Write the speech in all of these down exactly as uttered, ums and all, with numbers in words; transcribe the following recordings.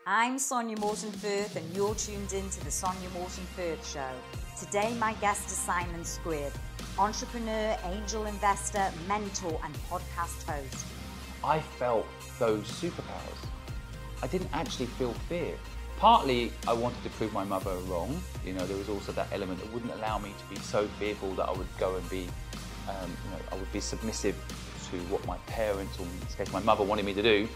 I'm Sonia Morton-Firth and you're tuned in to the Sonia Morton-Firth Show. Today my guest is Simon Squibb, entrepreneur, angel investor, mentor and podcast host. I felt those superpowers. I didn't actually feel fear. Partly I wanted to prove my mother wrong. You know, there was also that element that wouldn't allow me to be so fearful that I would go and be, um, you know, I would be submissive to what my parents, or in this case my mother, wanted me to do.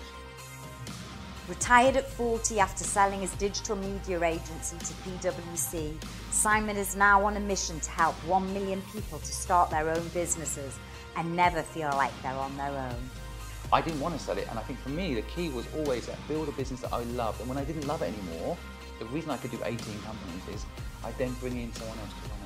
Retired at forty after selling his digital media agency to P W C, Simon is now on a mission to help one million people to start their own businesses and never feel like they're on their own. I didn't want to sell it, and I think for me the key was always to build a business that I loved, and when I didn't love it anymore, the reason I could do eighteen companies is I then bring in someone else to run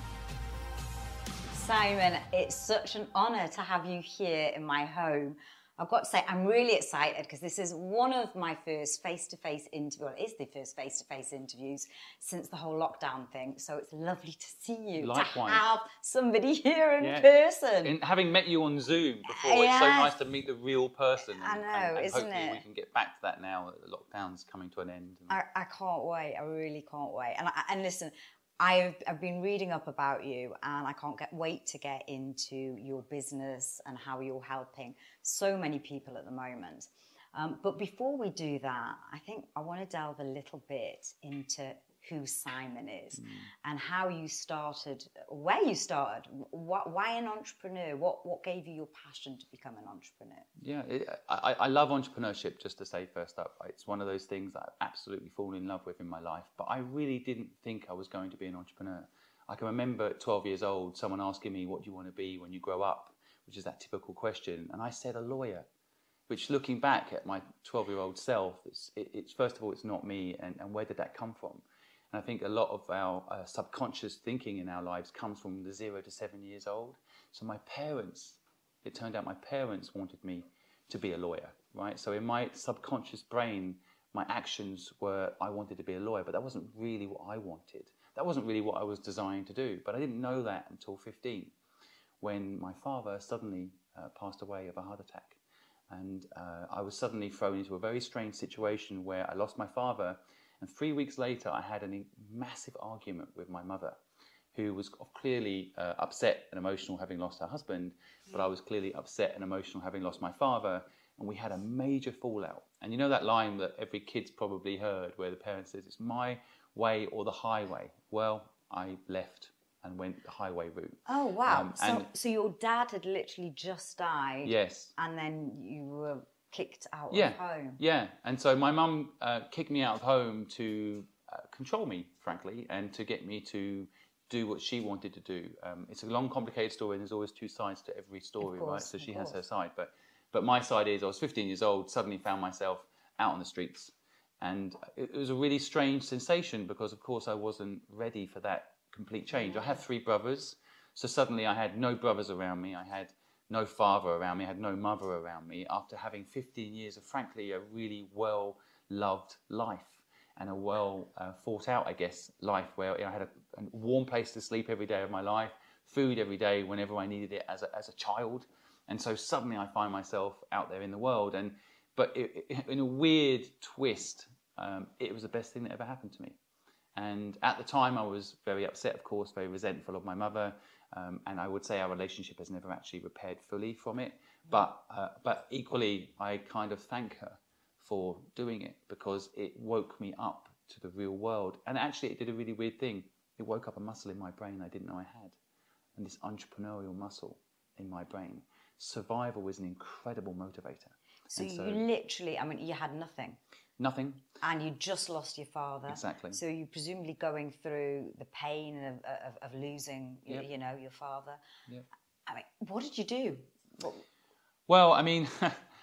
it. Simon, it's such an honour to have you here in my home. I've got to say, I'm really excited because this is one of my first face-to-face interviews, well, it is the first face-to-face interviews since the whole lockdown thing. So it's lovely to see you, Likewise. to have somebody here in yeah. person. And having met you on Zoom before, Yes. it's so nice to meet the real person. And, I know, and, and isn't hopefully it? we can get back to that now that the lockdown's coming to an end. And I, I can't wait, I really can't wait. And, I, and listen, I've, I've been reading up about you and I can't get, wait to get into your business and how you're helping so many people at the moment. Um, but before we do that, I think I want to delve a little bit into who Simon is mm. and how you started, where you started, what, why an entrepreneur, what, what gave you your passion to become an entrepreneur? Yeah, it, I, I love entrepreneurship, just to say first up. It's one of those things that I've absolutely fallen in love with in my life, but I really didn't think I was going to be an entrepreneur. I can remember at twelve years old, someone asking me, what do you want to be when you grow up? Which is that typical question. And I said, a lawyer, which looking back at my twelve-year-old self, it's, it, it's first of all, it's not me, and, and where did that come from? And I think a lot of our uh, subconscious thinking in our lives comes from the zero to seven years old. So my parents, it turned out my parents wanted me to be a lawyer, right? So in my subconscious brain, my actions were, I wanted to be a lawyer, but that wasn't really what I wanted. That wasn't really what I was designed to do. But I didn't know that until fifteen, when my father suddenly uh, passed away of a heart attack. And uh, I was suddenly thrown into a very strange situation where I lost my father. And three weeks later, I had a massive argument with my mother, who was clearly uh, upset and emotional having lost her husband, but I was clearly upset and emotional having lost my father, and we had a major fallout. And you know that line that every kid's probably heard where the parent says, it's my way or the highway? Well, I left and went the highway route. Oh, wow. Um, so, and so your dad had literally just died. Yes. And then you were kicked out yeah, of home. Yeah, and so my mum uh, kicked me out of home to uh, control me, frankly, and to get me to do what she wanted to do. Um, it's a long, complicated story, and there's always two sides to every story, course, right? So she course. has her side, but but my side is I was fifteen years old, suddenly found myself out on the streets, and it, it was a really strange sensation because, of course, I wasn't ready for that complete change. I have three brothers, so suddenly I had no brothers around me. I had no father around me, I had no mother around me, after having fifteen years of, frankly, a really well-loved life and a well uh, thought out, I guess, life where you know, I had a, a warm place to sleep every day of my life, food every day whenever I needed it as a, as a child. And so suddenly I find myself out there in the world. And But it, it, in a weird twist, um, it was the best thing that ever happened to me. And at the time I was very upset, of course, very resentful of my mother. Um, and I would say our relationship has never actually repaired fully from it. But uh, but equally, I kind of thank her for doing it because it woke me up to the real world. And actually, it did a really weird thing. It woke up a muscle in my brain I didn't know I had. And this entrepreneurial muscle in my brain. Survival was an incredible motivator. So, so you literally, I mean, you had nothing. Nothing. And you just lost your father. Exactly. So you're presumably going through the pain of, of, of losing, yep. you know, your father. Yep. I mean, what did you do? What... Well, I mean,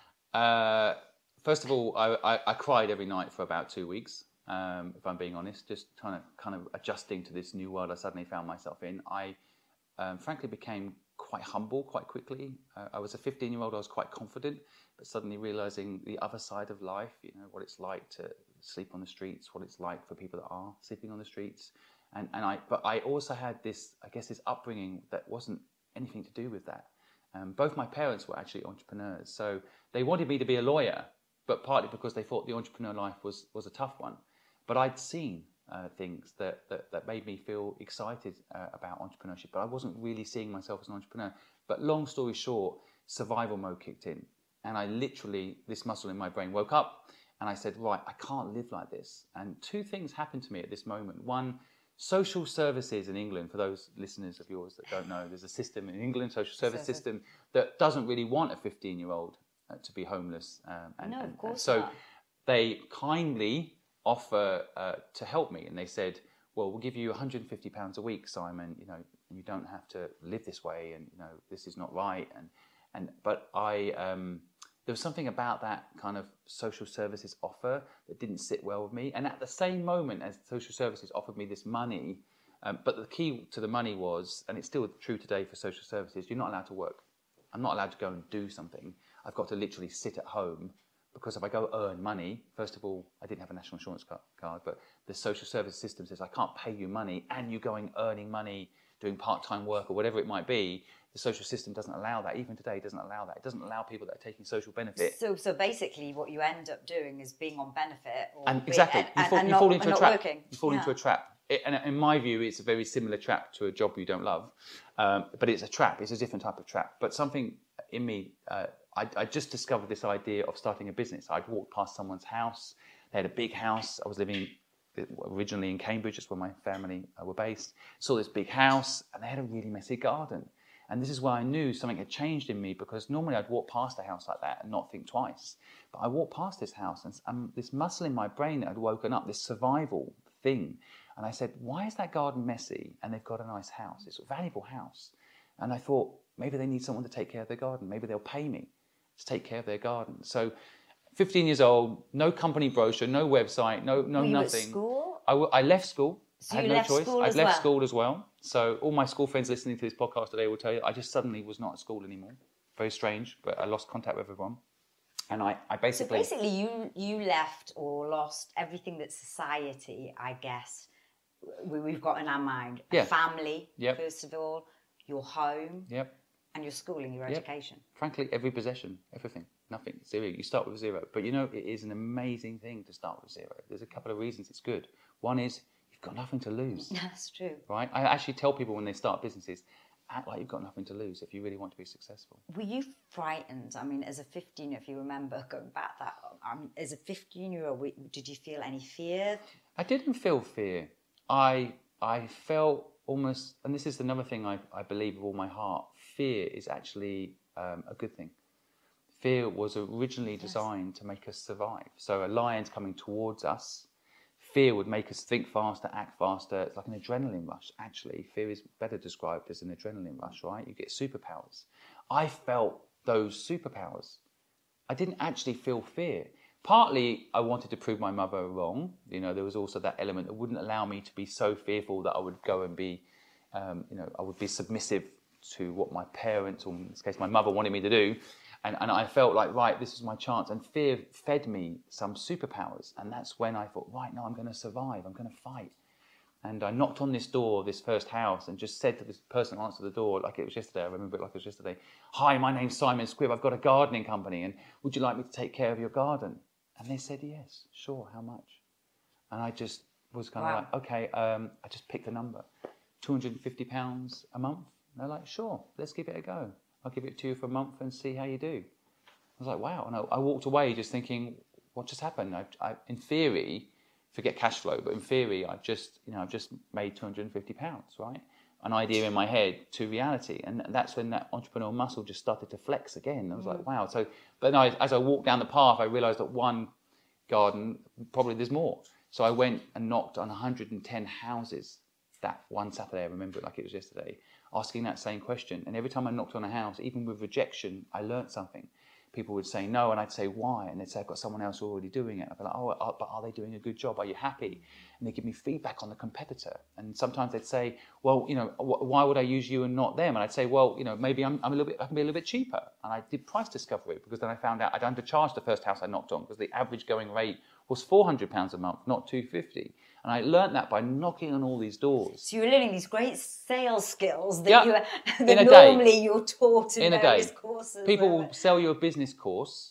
uh, first of all, I, I, I cried every night for about two weeks, um, if I'm being honest, just kind of, kind of adjusting to this new world I suddenly found myself in. I um, frankly became quite humble quite quickly. Uh, I was a fifteen-year-old, I was quite confident, but suddenly realising the other side of life, you know, what it's like to sleep on the streets, what it's like for people that are sleeping on the streets. And, and I, but I also had this, I guess, this upbringing that wasn't anything to do with that. Um, both my parents were actually entrepreneurs, so they wanted me to be a lawyer, but partly because they thought the entrepreneur life was, was a tough one. But I'd seen uh, things that, that, that made me feel excited uh, about entrepreneurship, but I wasn't really seeing myself as an entrepreneur. But long story short, survival mode kicked in. And I literally, this muscle in my brain woke up and I said, right, I can't live like this. And two things happened to me at this moment. One, social services in England, for those listeners of yours that don't know, there's a system in England, social service Service. system, that doesn't really want a fifteen-year-old uh, to be homeless. Um, and, No, of and, course and so not. they kindly offer uh, to help me. And they said, well, we'll give you one hundred fifty pounds a week, Simon. You know, you don't have to live this way, and you know, this is not right. And and but I um, there was something about that kind of social services offer that didn't sit well with me. And at the same moment as social services offered me this money, um, but the key to the money was, and it's still true today for social services, you're not allowed to work. I'm not allowed to go and do something. I've got to literally sit at home. Because if I go earn money, first of all, I didn't have a national insurance card, but the social service system says I can't pay you money and you're going earning money, doing part-time work or whatever it might be. The social system doesn't allow that. Even today, it doesn't allow that. It doesn't allow people that are taking social benefit. So, so basically, what you end up doing is being on benefit, or And being, exactly, and, you fall, and you not, fall into and a not trap. working. You fall Yeah. into a trap. It, and in my view, it's a very similar trap to a job you don't love, um, but it's a trap. It's a different type of trap. But something in me, uh, I, I just discovered this idea of starting a business. I'd walked past someone's house. They had a big house. I was living originally in Cambridge, that's where my family uh, were based. Saw this big house, and they had a really messy garden. And this is where I knew something had changed in me, because normally I'd walk past a house like that and not think twice. But I walked past this house, and um, this muscle in my brain had woken up, this survival thing. And I said, why is that garden messy and they've got a nice house? It's a valuable house. And I thought, maybe they need someone to take care of their garden. Maybe they'll pay me to take care of their garden. So fifteen years old, no company brochure, no website, no, no Were you nothing. at school? I, w- I left school. So I had you no left choice. school I'd as left well? school as well. So all my school friends listening to this podcast today will tell you, I just suddenly was not at school anymore. Very strange, but I lost contact with everyone. And I, I So basically... basically, you you left or lost everything that society, I guess, we, we've got in our mind. A Yeah. family, Yep. first of all, your home, Yep. and your schooling, your Yep. education. Frankly, every possession, everything, nothing, zero. You start with zero. But you know, it is an amazing thing to start with zero. There's a couple of reasons it's good. One is you've got nothing to lose, That's true. right? I actually tell people when they start businesses, act like you've got nothing to lose if you really want to be successful. Were you frightened? I mean, as a fifteen, if you remember going back that, um, as a fifteen-year-old, did you feel any fear? I didn't feel fear. I I felt almost, and this is another thing I, I believe with all my heart, fear is actually um, a good thing. Fear was originally designed yes. to make us survive. So a lion's coming towards us. Fear would make us think faster, act faster. It's like an adrenaline rush. Actually, fear is better described as an adrenaline rush, right? You get superpowers. I felt those superpowers. I didn't actually feel fear. Partly, I wanted to prove my mother wrong. You know, there was also that element that wouldn't allow me to be so fearful that I would go and be, um, you know, I would be submissive to what my parents, or in this case, my mother, wanted me to do. And, and I felt like, right, this is my chance. And fear fed me some superpowers. And that's when I thought, right, no, I'm going to survive. I'm going to fight. And I knocked on this door of this first house and just said to this person who answered the door, like it was yesterday, I remember it like it was yesterday, hi, my name's Simon Squibb. I've got a gardening company. And would you like me to take care of your garden? And they said, yes, sure, how much? And I just was kind of Wow. like, okay, um, I just picked a number, two hundred fifty pounds a month. And they're like, sure, let's give it a go. I'll give it to you for a month and see how you do. I was like, wow. And I, I walked away just thinking, what just happened? I, I, in theory, forget cash flow, but in theory, I've just, you know, I've just made two hundred fifty pounds, right? An idea in my head to reality. And that's when that entrepreneurial muscle just started to flex again. I was mm. like, wow. So, but no, as I walked down the path, I realized that one garden, probably there's more. So I went and knocked on one hundred ten houses that one Saturday. I remember it like it was yesterday, asking that same question. And every time I knocked on a house, even with rejection, I learnt something. People would say no, and I'd say why, and they'd say I've got someone else already doing it. I'd be like, oh, uh, but are they doing a good job? Are you happy? And they give me feedback on the competitor. And sometimes they'd say, well, you know, wh- why would I use you and not them? And I'd say, well, you know, maybe I'm, I'm a little bit, I can be a little bit cheaper. And I did price discovery, because then I found out I'd undercharged the first house I knocked on, because the average going rate was four hundred pounds a month, not two hundred fifty pounds. And I learnt that by knocking on all these doors. So you were learning these great sales skills that, yeah. you, in that a normally day. you're taught in, in a various day. courses. People or... will sell you a business course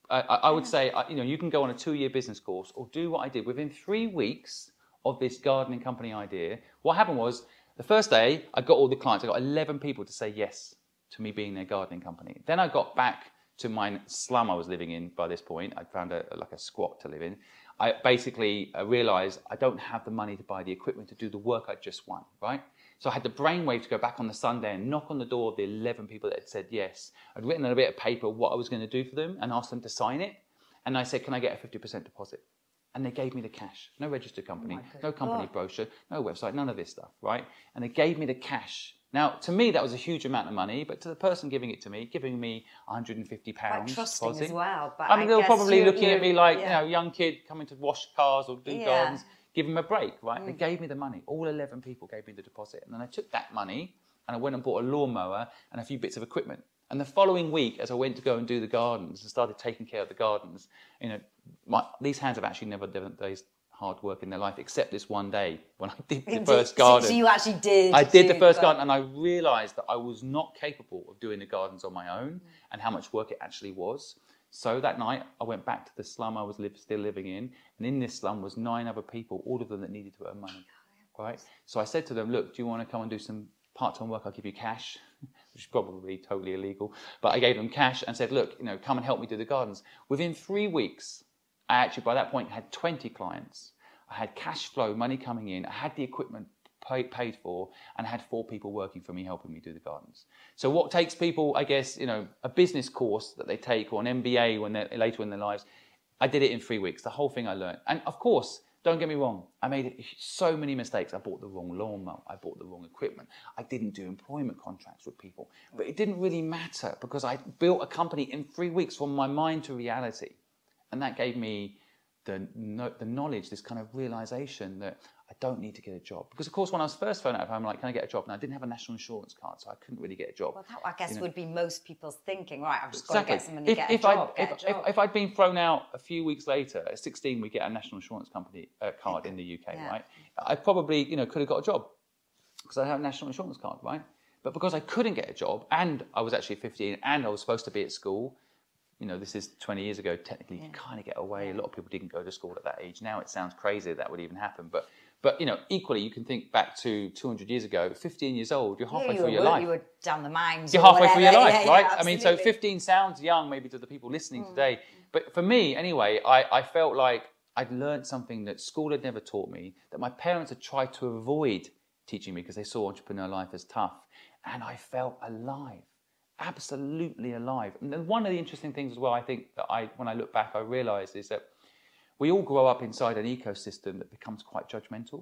I, I would say, you know, you can go on a two-year business course or do what I did. Within three weeks of this gardening company idea, what happened was the first day I got all the clients. I got eleven people to say yes to me being their gardening company. Then I got back to my slum I was living in by this point. I found a, like a squat to live in. I basically uh, realised I don't have the money to buy the equipment to do the work I just won, right? So I had the brainwave to go back on the Sunday and knock on the door of the eleven people that had said yes. I'd written on a bit of paper what I was going to do for them and asked them to sign it. And I said, can I get a fifty percent deposit? And they gave me the cash. No registered company, Oh no company God. brochure, no website, none of this stuff, right? And they gave me the cash. Now, to me, that was a huge amount of money, but to the person giving it to me, giving me one hundred fifty pounds. Quite trusting deposit, as well. But I mean, they were guess probably you're- looking at me you're- like, yeah. you know, young kid coming to wash cars or do Yeah. gardens. Give them a break, right? Mm. They gave me the money. All eleven people gave me the deposit. And then I took that money and I went and bought a lawnmower and a few bits of equipment. And the following week, as I went to go and do the gardens and started taking care of the gardens, you know, my, these hands have actually never done days hard work in their life, except this one day when I did the first garden. So you actually did. I did the do first garden, and I realised that I was not capable of doing the gardens on my own, Mm. and how much work it actually was. So that night, I went back to the slum I was live, still living in, and in this slum was nine other people, all of them that needed to earn money, right? So I said to them, look, do you want to come and do some part-time work? I'll give you cash, which is probably totally illegal. But I gave them cash and said, look, you know, come and help me do the gardens. Within three weeks, I actually, by that point, had twenty clients. I had cash flow, money coming in. I had the equipment paid, paid for, and I had four people working for me, helping me do the gardens. So what takes people, I guess, you know, a business course that they take or an M B A when they're later in their lives, I did it in three weeks. The whole thing I learned. And of course, don't get me wrong, I made so many mistakes. I bought the wrong lawnmower. I bought the wrong equipment. I didn't do employment contracts with people. But it didn't really matter because I built a company in three weeks from my mind to reality. And that gave me the, no, the knowledge, this kind of realization that I don't need to get a job. Because, of course, when I was first thrown out of home, I'm like, can I get a job? And I didn't have a national insurance card, so I couldn't really get a job. Well, that, I guess, you know. would be most people's thinking, right, I've just Exactly. got to get someone to If, get if a job, I'd, get if, a job. If, if I'd been thrown out a few weeks later, at sixteen, we get a national insurance company uh, card in the U K, Yeah. right? I probably, you know, could have got a job because I have a national insurance card, right? But because I couldn't get a job, and I was actually fifteen, and I was supposed to be at school, you know, this is twenty years ago, technically you kind of get away. A lot of people didn't go to school at that age. Now it sounds crazy that, that would even happen. But, but you know, equally, you can think back to two hundred years ago, fifteen years old, you're halfway yeah, you through were, your life. You were down the mines. You're or halfway through your whatever. life, Yeah, right? yeah, I mean, so absolutely. fifteen sounds young maybe to the people listening mm. today. But for me, anyway, I, I felt like I'd learned something that school had never taught me, that my parents had tried to avoid teaching me because they saw entrepreneur life as tough. And I felt alive. Absolutely alive. And then one of the interesting things as well, I think that I, when I look back, I realised is that we all grow up inside an ecosystem that becomes quite judgmental.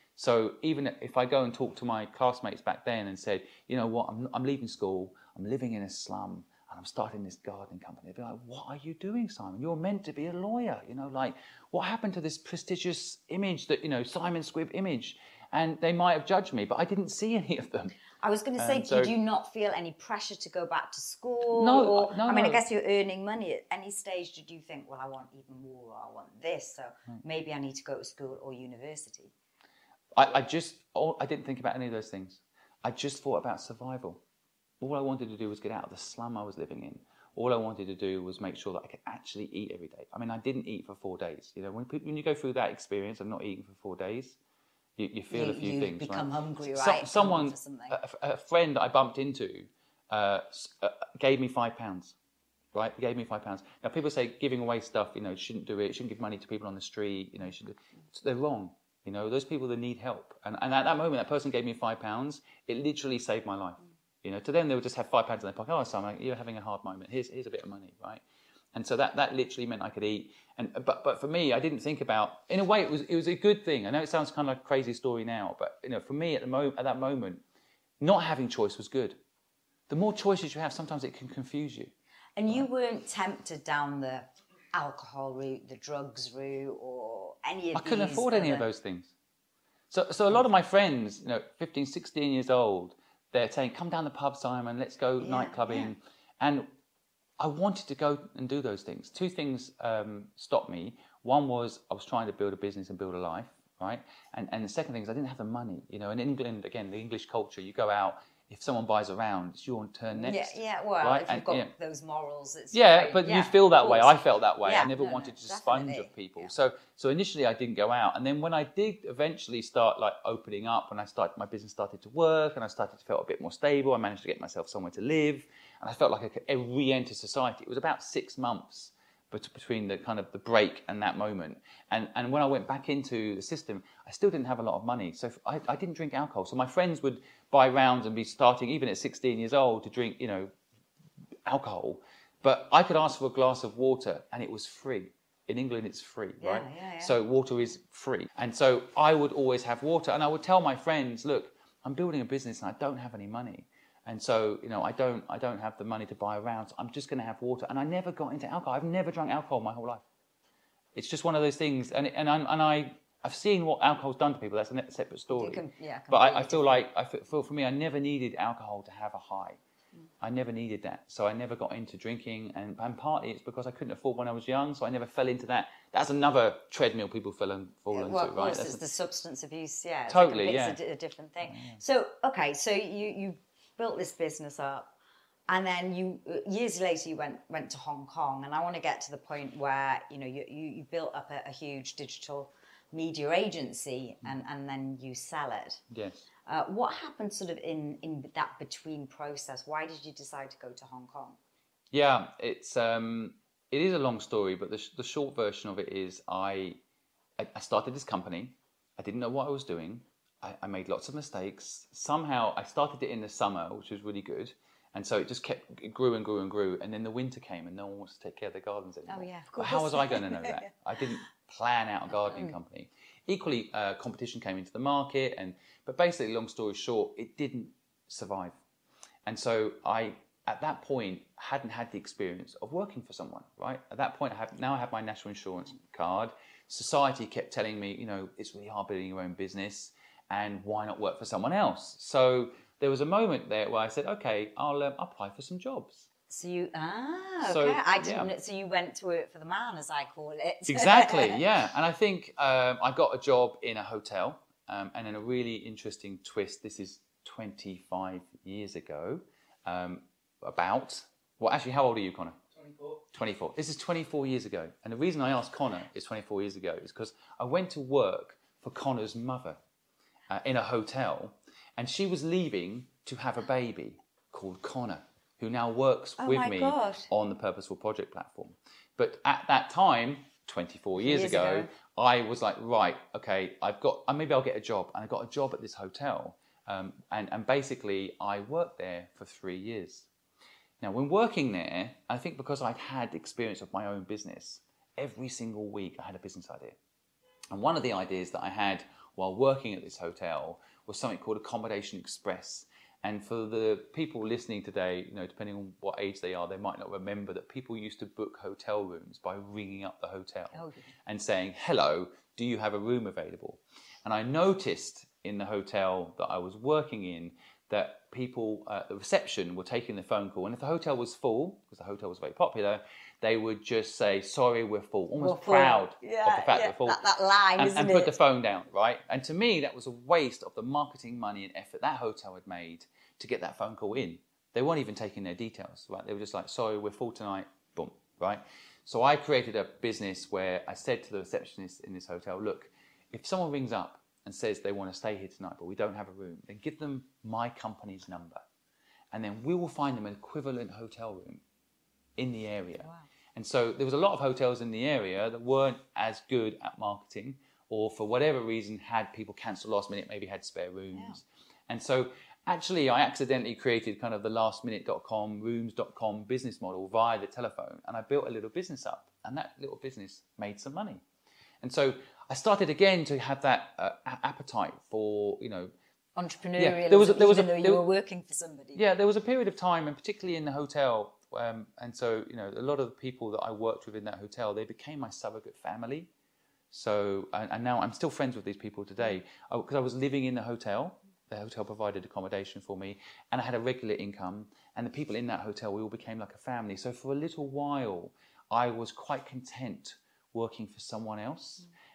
So even if I go and talk to my classmates back then and said, you know what, I'm, I'm leaving school, I'm living in a slum, and I'm starting this gardening company, they'd be like, what are you doing, Simon? You're meant to be a lawyer. You know, like, what happened to this prestigious image that, you know, Simon Squibb image? And they might have judged me, but I didn't see any of them. I was going to say, Um, so- did you not feel any pressure to go back to school? No, or, no, I mean, no. I guess you're earning money. At any stage, did you think, well, I want even more, or I want this, so maybe I need to go to school or university? I, I just, all, I didn't think about any of those things. I just thought about survival. All I wanted to do was get out of the slum I was living in. All I wanted to do was make sure that I could actually eat every day. I mean, I didn't eat for four days. You know, when, people, when you go through that experience of not eating for four days, you, you feel You- a few you things. become right? hungry, So- right? someone, For something. a, a friend that I bumped into, uh, s- uh, gave me five pounds. Right, gave me five pounds. Now people say giving away stuff, you know, shouldn't do it. Shouldn't give money to people on the street. You know, you should. They're wrong. You know, those people that need help. And, and at that moment, that person gave me five pounds. It literally saved my life. You know, to them they would just have five pounds in their pocket. Oh, Simon, you're having a hard moment. Here's here's a bit of money, right? And so that, that literally meant I could eat. And but but for me, I didn't think about. In a way, it was it was a good thing. I know it sounds kind of like a crazy story now, but you know, for me at the mo at that moment, not having choice was good. The more choices you have, sometimes it can confuse you. And you weren't tempted down the alcohol route, the drugs route, or any of I couldn't these afford any of other- those things. So, so a lot of my friends, you know, fifteen, sixteen years old, they're saying, come down the pub, Simon, let's go Yeah, night clubbing. yeah. And I wanted to go and do those things. Two things um, stopped me. One was I was trying to build a business and build a life, right? And, and the second thing is I didn't have the money. You know, in England, again, the English culture, you go out, if someone buys a round, it's your turn next. Yeah, yeah. Well, right? if you've and, got yeah. those morals, it's yeah. great. But yeah, you feel that way. course. I felt that way. Yeah, I never no, wanted no, to sponge definitely. of people. Yeah. So so initially I didn't go out, and then when I did eventually start like opening up, and I started my business started to work, and I started to feel a bit more stable. I managed to get myself somewhere to live, and I felt like I could re-enter society. It was about six months between the kind of the break and that moment. And and when I went back into the system, I still didn't have a lot of money. So I, I didn't drink alcohol. So my friends would buy rounds and be starting, even at sixteen years old, to drink, you know, alcohol. But I could ask for a glass of water and it was free. In England, it's free, yeah, right? Yeah, yeah. So water is free. And so I would always have water. And I would tell my friends, look, I'm building a business and I don't have any money. And so, you know, I don't, I don't have the money to buy a round. So I'm just going to have water. And I never got into alcohol. I've never drunk alcohol my whole life. It's just one of those things. And and I, and I, I've seen what alcohol's done to people. That's a separate story. Can, yeah, but I, I feel like, I feel for me, I never needed alcohol to have a high. Mm. I never needed that. So I never got into drinking. And, and partly it's because I couldn't afford when I was young. So I never fell into that. That's another treadmill people fall, and, fall yeah, into, well, of right? course, That's it's a, the substance abuse. Yeah, it's totally, like a, yeah. It's a, a different thing. Oh, yeah. So, okay, so you, you built this business up. And then you years later you went went to Hong Kong, and I want to get to the point where you know you you, you built up a, a huge digital media agency, and, and then you sell it. Yes. Uh, what happened sort of in in that between process? Why did you decide to go to Hong Kong? Yeah, it's um it is a long story, but the sh- the short version of it is I, I I started this company. I didn't know what I was doing. I, I made lots of mistakes. Somehow I started it in the summer, which was really good. And so it just kept, it grew and grew and grew. And then the winter came and no one wants to take care of their gardens anymore. Oh, yeah, of But course. how was I going to know that? I didn't plan out a gardening company. Equally, uh, competition came into the market. and But basically, long story short, it didn't survive. And so I, at that point, hadn't had the experience of working for someone, right? At that point, I have now I have my national insurance card. Society kept telling me, you know, it's really hard building your own business. And why not work for someone else? So there was a moment there where I said, okay, I'll um, apply for some jobs. So you ah okay, So, I didn't. yeah. So you went to work for the man, as I call it. Exactly, yeah. And I think um, I got a job in a hotel, um, and in a really interesting twist. This is twenty-five years ago. Um, about well, actually, how old are you, Connor? twenty-four. twenty-four. This is twenty-four years ago. And the reason I asked Connor is twenty-four years ago is because I went to work for Connor's mother uh, in a hotel, and she was leaving to have a baby called Connor, who now works Oh with my me God. on the Purposeful Project platform. But at that time, twenty-four years, Years ago, ago. I was like, right, okay, I've got, uh, maybe I'll get a job. And I got a job at this hotel. Um, and, and basically, I worked there for three years. Now, when working there, I think because I'd had experience of my own business, every single week I had a business idea. And one of the ideas that I had while working at this hotel was something called Accommodation Express. And for the people listening today, you know, depending on what age they are, they might not remember that people used to book hotel rooms by ringing up the hotel Oh, yeah. and saying, hello, do you have a room available? And I noticed in the hotel that I was working in that people at the reception were taking the phone call. And if the hotel was full, because the hotel was very popular, they would just say, sorry, we're full, almost We're full. proud Yeah, of the fact yeah, they're full. that- that line, and, isn't and put it? the phone down, right? And to me, that was a waste of the marketing money and effort that hotel had made to get that phone call in. They weren't even taking their details, right? They were just like, sorry, we're full tonight, boom, right? So I created a business where I said to the receptionist in this hotel, look, if someone rings up and says they want to stay here tonight, but we don't have a room, then give them my company's number. And then we will find them an equivalent hotel room in the area. Wow. And so there was a lot of hotels in the area that weren't as good at marketing, or for whatever reason had people cancel last minute, maybe had spare rooms. Yeah. And so actually I accidentally created kind of the last minute dot com, rooms dot com business model via the telephone. And I built a little business up, and that little business made some money. And so I started again to have that uh, appetite for, you know, Entrepreneurial, Yeah, there was a- there was a- even though you there- were working for somebody. yeah, there was a period of time, and particularly in the hotel, um, and so, you know, a lot of the people that I worked with in that hotel, they became my surrogate family. So, and, and now I'm still friends with these people today, because I was living in the hotel. The hotel provided accommodation for me, and I had a regular income, and the people in that hotel, we all became like a family. So for a little while, I was quite content working for someone else.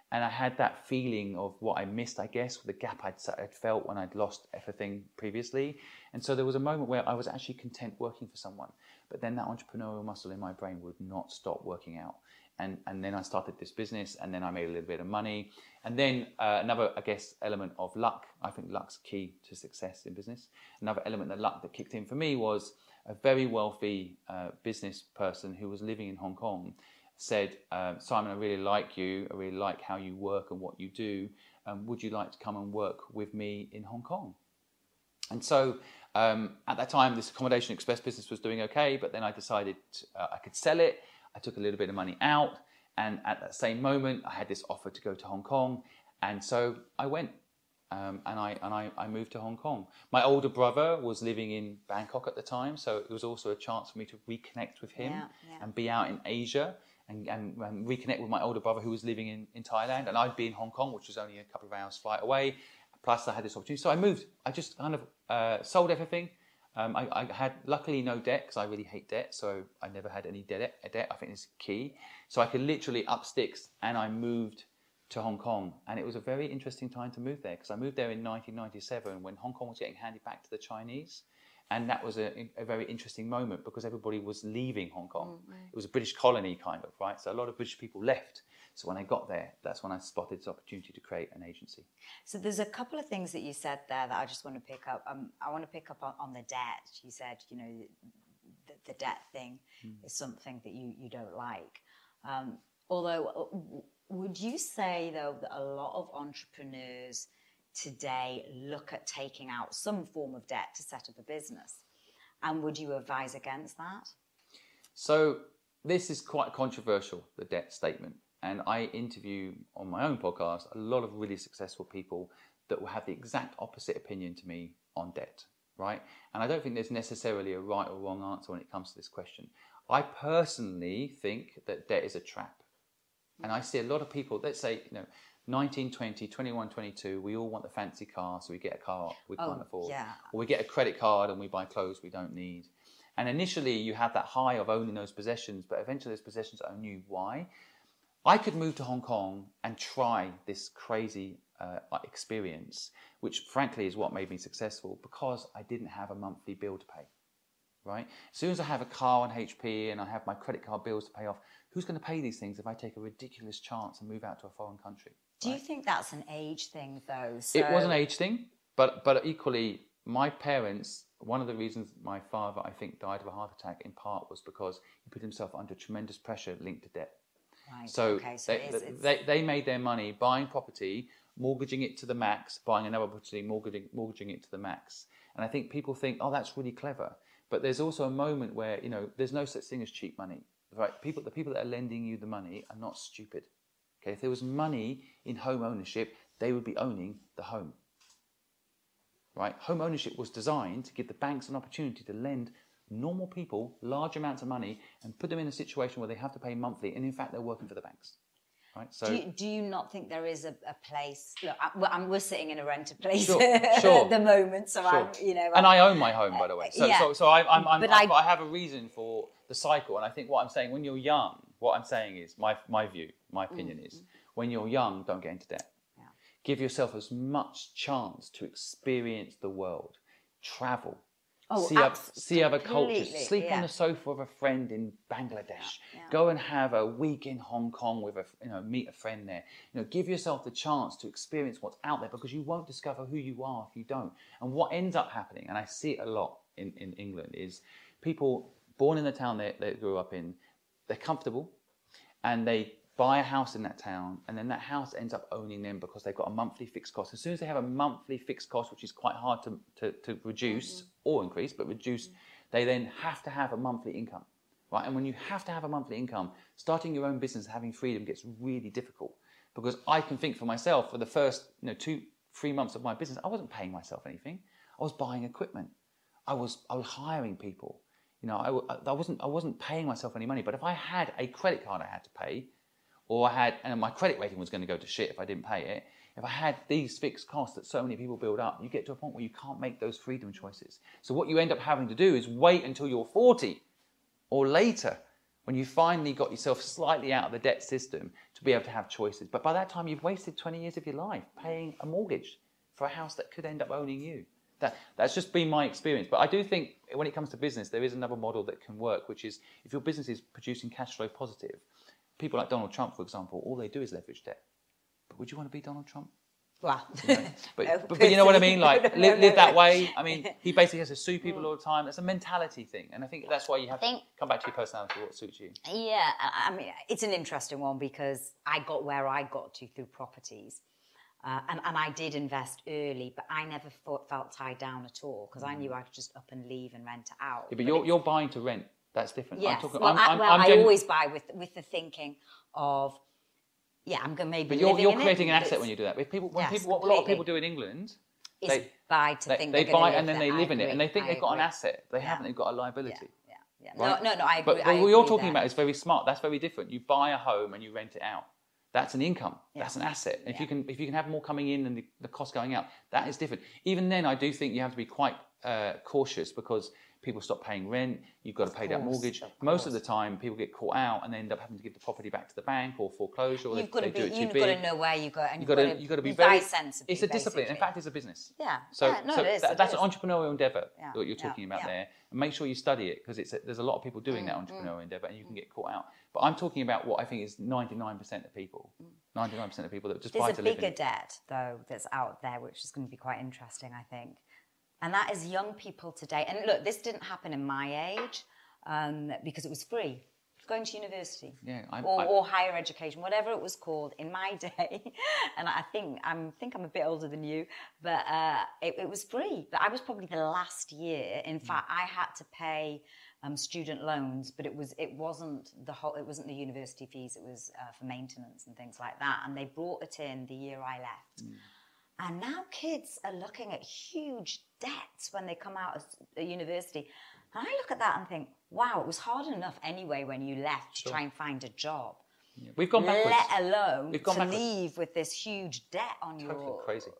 And I had that feeling of what I missed, I guess, the gap I'd, I'd felt when I'd lost everything previously. And so there was a moment where I was actually content working for someone. But then that entrepreneurial muscle in my brain would not stop working out. And, and then I started this business, and then I made a little bit of money. And then uh, another, I guess, element of luck. I think luck's key to success in business. Another element of luck that kicked in for me was a very wealthy uh, business person who was living in Hong Kong said, uh, Simon, I really like you. I really like how you work and what you do. Um, would you like to come and work with me in Hong Kong? And so um, at that time, this Accommodation Express business was doing okay, but then I decided uh, I could sell it. I took a little bit of money out. And at that same moment, I had this offer to go to Hong Kong. And so I went. Um, and I and I, I moved to Hong Kong. My older brother was living in Bangkok at the time, so it was also a chance for me to reconnect with him yeah, yeah. and be out in Asia and, and, and reconnect with my older brother who was living in, in Thailand, and I'd be in Hong Kong, which was only a couple of hours flight away. Plus, I had this opportunity, so I moved. I just kind of uh, sold everything. Um, I, I had luckily no debt because I really hate debt, so I never had any debt. Debt I think is key. So I could literally up sticks, and I moved to Hong Kong, and it was a very interesting time to move there because I moved there in nineteen ninety-seven when Hong Kong was getting handed back to the Chinese, and that was a, a very interesting moment because everybody was leaving Hong Kong. Mm-hmm. It was a British colony kind of, right? So a lot of British people left. So when I got there, that's when I spotted this opportunity to create an agency. So there's a couple of things that you said there that I just want to pick up. Um, I want to pick up on, on the debt. You said, you know, the, the debt thing mm. is something that you, you don't like. Um, although... Would you say, though, that a lot of entrepreneurs today look at taking out some form of debt to set up a business? And would you advise against that? So this is quite controversial, the debt statement. And I interview on my own podcast a lot of really successful people that will have the exact opposite opinion to me on debt, right? And I don't think there's necessarily a right or wrong answer when it comes to this question. I personally think that debt is a trap. And I see a lot of people, let's say, you know, nineteen, twenty, twenty-one, twenty-two, we all want the fancy car, so we get a car we can't oh, afford. Yeah. Or we get a credit card and we buy clothes we don't need. And initially you have that high of owning those possessions, but eventually those possessions own you. Why? I could move to Hong Kong and try this crazy uh, experience, which frankly is what made me successful, because I didn't have a monthly bill to pay. Right? As soon as I have a car on H P and I have my credit card bills to pay off, who's going to pay these things if I take a ridiculous chance and move out to a foreign country? Do right? you think that's an age thing, though? So... It was an age thing, but but equally, my parents, one of the reasons my father, I think, died of a heart attack in part was because he put himself under tremendous pressure linked to debt. Right. So, okay, so they, it is, it's... they, they made their money buying property, mortgaging it to the max, buying another property, mortgaging, mortgaging it to the max. And I think people think, oh, that's really clever. But there's also a moment where, you know, there's no such thing as cheap money. Right? People, the people that are lending you the money are not stupid. Okay, if there was money in home ownership, they would be owning the home. Right? Home ownership was designed to give the banks an opportunity to lend normal people large amounts of money and put them in a situation where they have to pay monthly, and in fact they're working for the banks. Right? So, do you, do you not think there is a, a place? Look, I, well, I'm, we're sitting in a rented place sure, sure, at the moment, so sure. I'm, you know, and I'm, I own my home, by the way. So, yeah. so, so I, I'm, I'm, but I'm, I, I have a reason for the cycle, and I think what I'm saying, when you're young, what I'm saying is my my view, my opinion mm-hmm. is, when you're young, don't get into debt. Yeah. Give yourself as much chance to experience the world, travel. Oh, see, other, see other cultures. Sleep yeah. on the sofa of a friend in Bangladesh. Yeah, yeah. Go and have a week in Hong Kong with a, you know, meet a friend there. You know, give yourself the chance to experience what's out there, because you won't discover who you are if you don't. And what ends up happening, and I see it a lot in, in England, is people born in the town they, they grew up in, they're comfortable, and they buy a house in that town, and then that house ends up owning them because they've got a monthly fixed cost. As soon as they have a monthly fixed cost, which is quite hard to, to, to reduce mm-hmm. or increase, but reduce, mm-hmm. they then have to have a monthly income, right? And when you have to have a monthly income, starting your own business, having freedom gets really difficult, because I can think for myself, for the first you know two, three months of my business, I wasn't paying myself anything. I was buying equipment. I was I was hiring people. You know, I, I wasn't I wasn't paying myself any money. But if I had a credit card I had to pay, or I had, and my credit rating was going to go to shit if I didn't pay it, if I had these fixed costs that so many people build up, you get to a point where you can't make those freedom choices. So what you end up having to do is wait until you're forty or later, when you finally got yourself slightly out of the debt system, to be able to have choices. But by that time, you've wasted twenty years of your life paying a mortgage for a house that could end up owning you. That, that's just been my experience. But I do think when it comes to business, there is another model that can work, which is if your business is producing cash flow positive, people like Donald Trump, for example, all they do is leverage debt. But would you want to be Donald Trump? Wow. You know? But, No, but, but you know what I mean? Like, no, no, live, no, live that no. way. I mean, he basically has to sue people all the time. That's a mentality thing. And I think that's why you have think- to come back to your personality, what suits you. Yeah, I I mean, it's an interesting one because I got where I got to through properties. Uh, and, and I did invest early, but I never thought, felt tied down at all because I knew I could just up and leave and rent it out. Yeah, but you're, you're buying to rent. That's different. Yes. I'm talking, well, I'm, I, I'm, well I'm I gen- always buy with with the thinking of, yeah, I'm going to maybe But you're, living you're in creating it, an but asset it's- when you do that. If people, when Yes, people, what a lot of completely. people do in England, is they, buy to they, think they they're gonna buy live and then there. they I live in it, agree. and they think I they've got an agree. asset. They Yeah. haven't. They've got a liability. Yeah, yeah, yeah. Right? No, no, no. I agree. But, but I what you're agree talking there. about is very smart. That's very different. You buy a home and you rent it out. That's an income. Yeah. That's an asset. If Yeah. you can, if you can have more coming in than the, the cost going out, that is different. Even then, I do think you have to be quite uh, cautious because people stop paying rent. You've got to pay that course, mortgage. of Most of course. the time, people get caught out and they end up having to give the property back to the bank or foreclosure. Or You've they, got to they be. do it too You've big. got to know where you go, and You've you've got got to, to, you've got to be buy very sensibly. It's a discipline. In basically. fact, it's a business. Yeah. So, yeah, no, so it is. that, it that's is. an entrepreneurial endeavor Yeah, that you're yeah, talking about yeah. there. And make sure you study it because it's a, there's a lot of people doing Mm, that entrepreneurial endeavor, and you can get caught out. But I'm talking about what I think is ninety-nine percent of people. ninety-nine percent of people that just buy There's to a live bigger in. debt, though, that's out there, which is going to be quite interesting, I think. And that is young people today. And look, this didn't happen in my age um, because it was free. Going to university Yeah, I- or, I- or higher education, whatever it was called in my day. And I think I'm think I'm a bit older than you, but uh, it, it was free. But I was probably the last year. In fact, I had to pay um, student loans, but it was it wasn't the whole. It wasn't the university fees. It was uh, for maintenance and things like that. And they brought it in the year I left. Mm. And now kids are looking at huge debts when they come out of a university. And I look at that and think, wow, it was hard enough anyway when you left to Sure. try and find a job. Yeah. We've gone backwards. Let alone We've gone to backwards. leave with this huge debt on Totally your... crazy.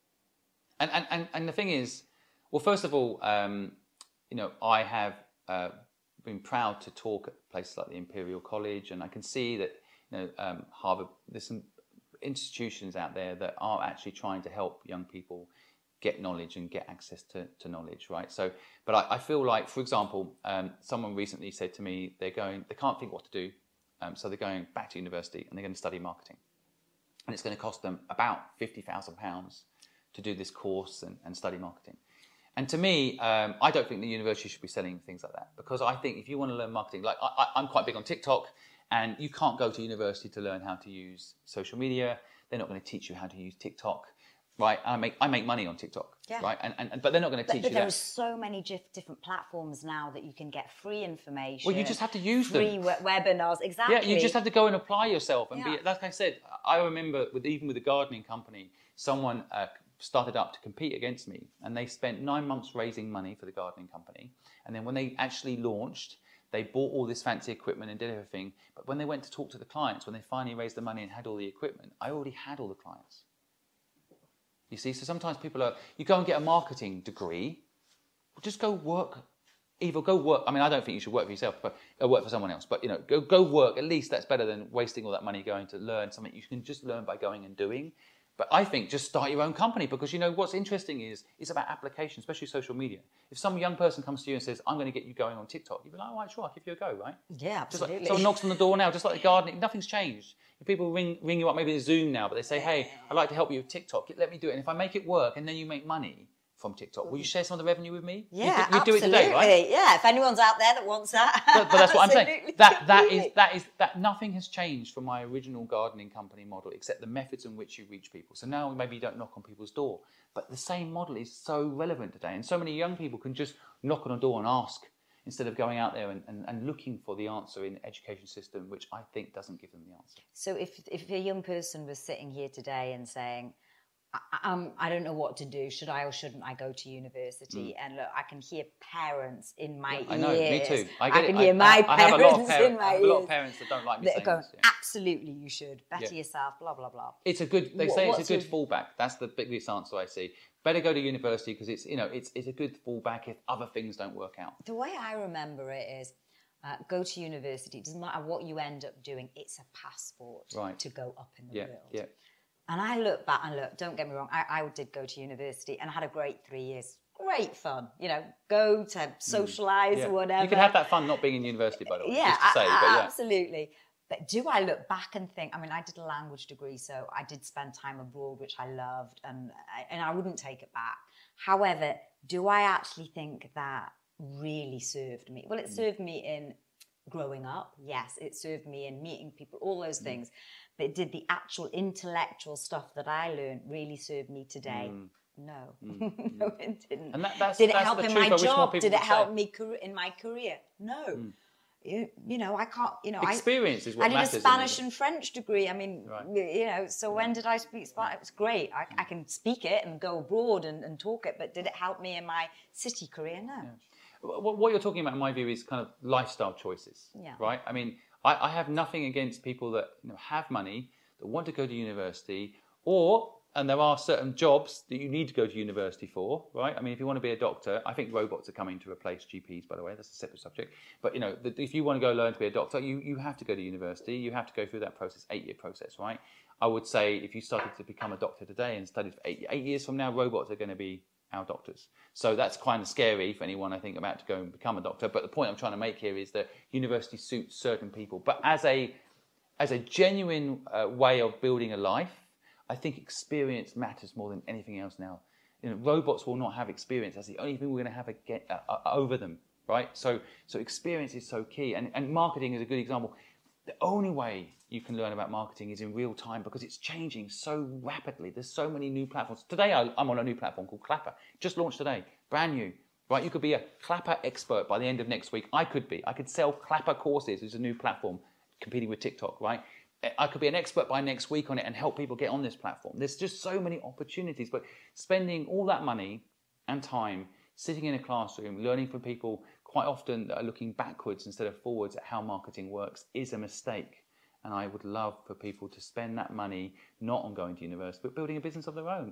And, and and and the thing is, well, first of all, um, you know, I have uh, been proud to talk at places like the Imperial College, and I can see that, you know, um, Harvard. There's some institutions out there that are actually trying to help young people get knowledge and get access to, to knowledge, right? So, but I, I feel like, for example, um, someone recently said to me, they're going, they can't think what to do, um, so they're going back to university and they're going to study marketing, and it's going to cost them about fifty thousand pounds to do this course and, and study marketing. And to me, um, I don't think the university should be selling things like that, because I think if you want to learn marketing, like I, I, I'm quite big on TikTok, and you can't go to university to learn how to use social media. They're not going to teach you how to use TikTok. Right, I make I make money on TikTok, Yeah. right, and, and but they're not going to But, teach but you there that. are so many dif- different platforms now that you can get free information. Well, you just have to use them. Free we- webinars, exactly. Yeah, you just have to go and apply yourself and Yeah. be. Like I said, I remember with even with the gardening company, someone uh, started up to compete against me, and they spent nine months raising money for the gardening company, and then when they actually launched, they bought all this fancy equipment and did everything. But when they went to talk to the clients, when they finally raised the money and had all the equipment, I already had all the clients. You see, so sometimes people are, you go and get a marketing degree, just go work, either go work, I mean, I don't think you should work for yourself, but uh, work for someone else, but, you know, go go work, at least that's better than wasting all that money going to learn something you can just learn by going and doing. But I think just start your own company, because, you know, what's interesting is, it's about application, especially social media. If some young person comes to you and says, I'm going to get you going on TikTok, you'll be like, all right, sure, I'll give you a go, right? Yeah, Just like, absolutely. someone knocks on the door now, just like the gardening, nothing's changed. If people ring ring you up, maybe it's Zoom now, but they say, hey, I'd like to help you with TikTok. Let me do it. And if I make it work and then you make money from TikTok, will you share some of the revenue with me? Yeah, you, do, you absolutely. do it today, right? Yeah, if anyone's out there that wants that. But, but that's what I'm saying. Absolutely. That that is that is that nothing has changed from my original gardening company model, except the methods in which you reach people. So now maybe you don't knock on people's door, but the same model is so relevant today, and so many young people can just knock on a door and ask, instead of going out there and, and, and looking for the answer in the education system, which I think doesn't give them the answer. So if if a young person was sitting here today and saying, I, um, I don't know what to do, should I or shouldn't I go to university? Mm. And look, I can hear parents in my yeah, ears. I know, me too. I, get I can it. hear I, my I, parents I have a lot of parents, in my I have a lot of ears parents that don't like me that saying go, this. Yeah. absolutely you should, better Yeah. yourself, blah, blah, blah. It's a good, they What- say it's what's a good your- fallback. That's the biggest answer I see. Better go to university because it's, you know, it's it's a good fallback if other things don't work out. The way I remember it is, uh, go to university. It doesn't matter what you end up doing. It's a passport right. to go up in the yeah, world. Yeah. And I look back and look, don't get me wrong, I, I did go to university and I had a great three years. Great fun, you know, go to socialise, yeah. or whatever. You can have that fun not being in university, by the way. Yeah, just to say, I, but yeah. absolutely. But do I look back and think, I mean, I did a language degree, so I did spend time abroad, which I loved, and I, and I wouldn't take it back. However, do I actually think that really served me? Well, it mm. served me in growing up, yes. It served me in meeting people, all those mm. things. But did the actual intellectual stuff that I learned really serve me today? Mm. No, mm. no, it didn't. And that, that's, did it that's help in truth, my job? Did it help say. me in my career? No. Mm. You, you know, I can't, you know, experience I, is what I did matters, a Spanish and French degree. I mean, right. you know, so when did I speak Spanish? It was great. I, I can speak it and go abroad and, and talk it, but did it help me in my city career? No. Yeah. What you're talking about, in my view, is kind of lifestyle choices, yeah. right? I mean, I, I have nothing against people that, you know, have money, that want to go to university, or, and there are certain jobs that you need to go to university for, right? I mean, if you want to be a doctor, I think robots are coming to replace G Ps, by the way, that's a separate subject. But, you know, if you want to go learn to be a doctor, you, you have to go to university, you have to go through that process, eight-year process, right? I would say if you started to become a doctor today and studied for eight, eight years from now, robots are going to be our doctors. So that's kind of scary for anyone, I think, about to go and become a doctor. But the point I'm trying to make here is that university suits certain people. But as a as a genuine uh, way of building a life, I think experience matters more than anything else now. You know, robots will not have experience. That's the only thing we're going to have again, uh, uh, over them, right? So so experience is so key. And, and marketing is a good example. The only way you can learn about marketing is in real time because it's changing so rapidly. There's so many new platforms. Today I, I'm on a new platform called Clapper. Just launched today. Brand new. Right? You could be a Clapper expert by the end of next week. I could be. I could sell Clapper courses. It's a new platform competing with TikTok, right? I could be an expert by next week on it and help people get on this platform. There's just so many opportunities. But spending all that money and time sitting in a classroom, learning from people quite often that are looking backwards instead of forwards at how marketing works is a mistake. And I would love for people to spend that money not on going to university, but building a business of their own.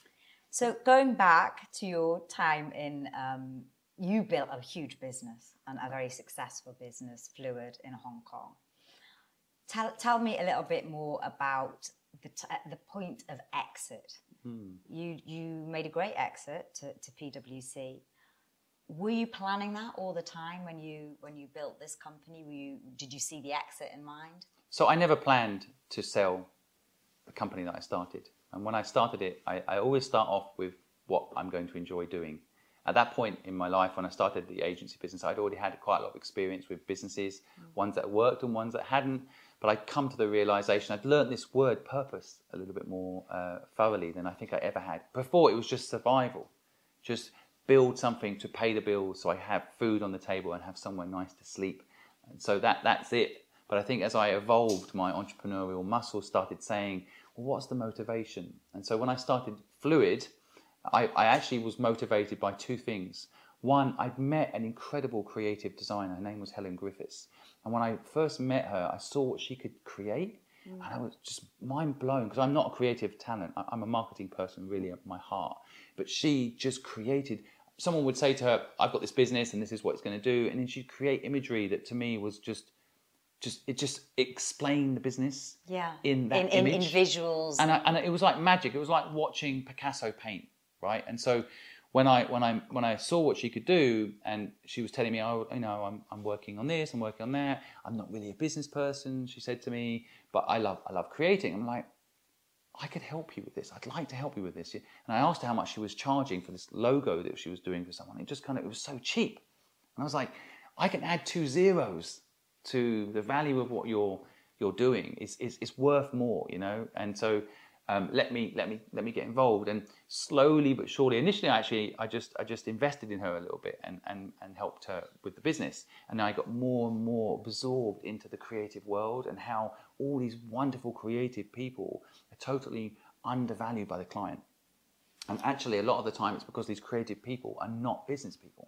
So going back to your time in, um, you built a huge business and a very successful business, Fluid, in Hong Kong. Tell, tell me a little bit more about the, t the point of exit. Hmm. You, you made a great exit to, to P W C. Were you planning that all the time when you when you built this company? Were you, did you see the exit in mind? So I never planned to sell the company that I started. And when I started it, I, I always start off with what I'm going to enjoy doing. At that point in my life, when I started the agency business, I'd already had quite a lot of experience with businesses, mm. ones that worked and ones that hadn't. But I'd come to the realization, I'd learned this word purpose a little bit more uh, thoroughly than I think I ever had. Before, it was just survival. Just build something to pay the bills so I have food on the table and have somewhere nice to sleep. And so that that's it. But I think as I evolved, my entrepreneurial muscle started saying, well, what's the motivation? And so when I started Fluid, I, I actually was motivated by two things. One, I'd met an incredible creative designer. Her name was Helen Griffiths. And when I first met her, I saw what she could create. Mm. And I was just mind blown because I'm not a creative talent. I, I'm a marketing person, really, at my heart. But she just created. Someone would say to her, I've got this business and this is what it's going to do. And then she'd create imagery that to me was just, just it just explained the business yeah. in that in, image. In, in visuals. And, I, and it was like magic. It was like watching Picasso paint, right? And so when I when I when I saw what she could do, and she was telling me, oh, you know, I'm I'm working on this, I'm working on that. I'm not really a business person, she said to me, but I love I love creating. I'm like, I could help you with this. I'd like to help you with this. And I asked her how much she was charging for this logo that she was doing for someone. It just kind of it was so cheap, and I was like, I can add two zeros to the value of what you're you're doing. It's it's, it's worth more, you know, and so. Um, let me let me let me get involved, and slowly but surely. Initially, actually, I just I just invested in her a little bit and and and helped her with the business, and I got more and more absorbed into the creative world and how all these wonderful creative people are totally undervalued by the client. And actually, a lot of the time, it's because these creative people are not business people.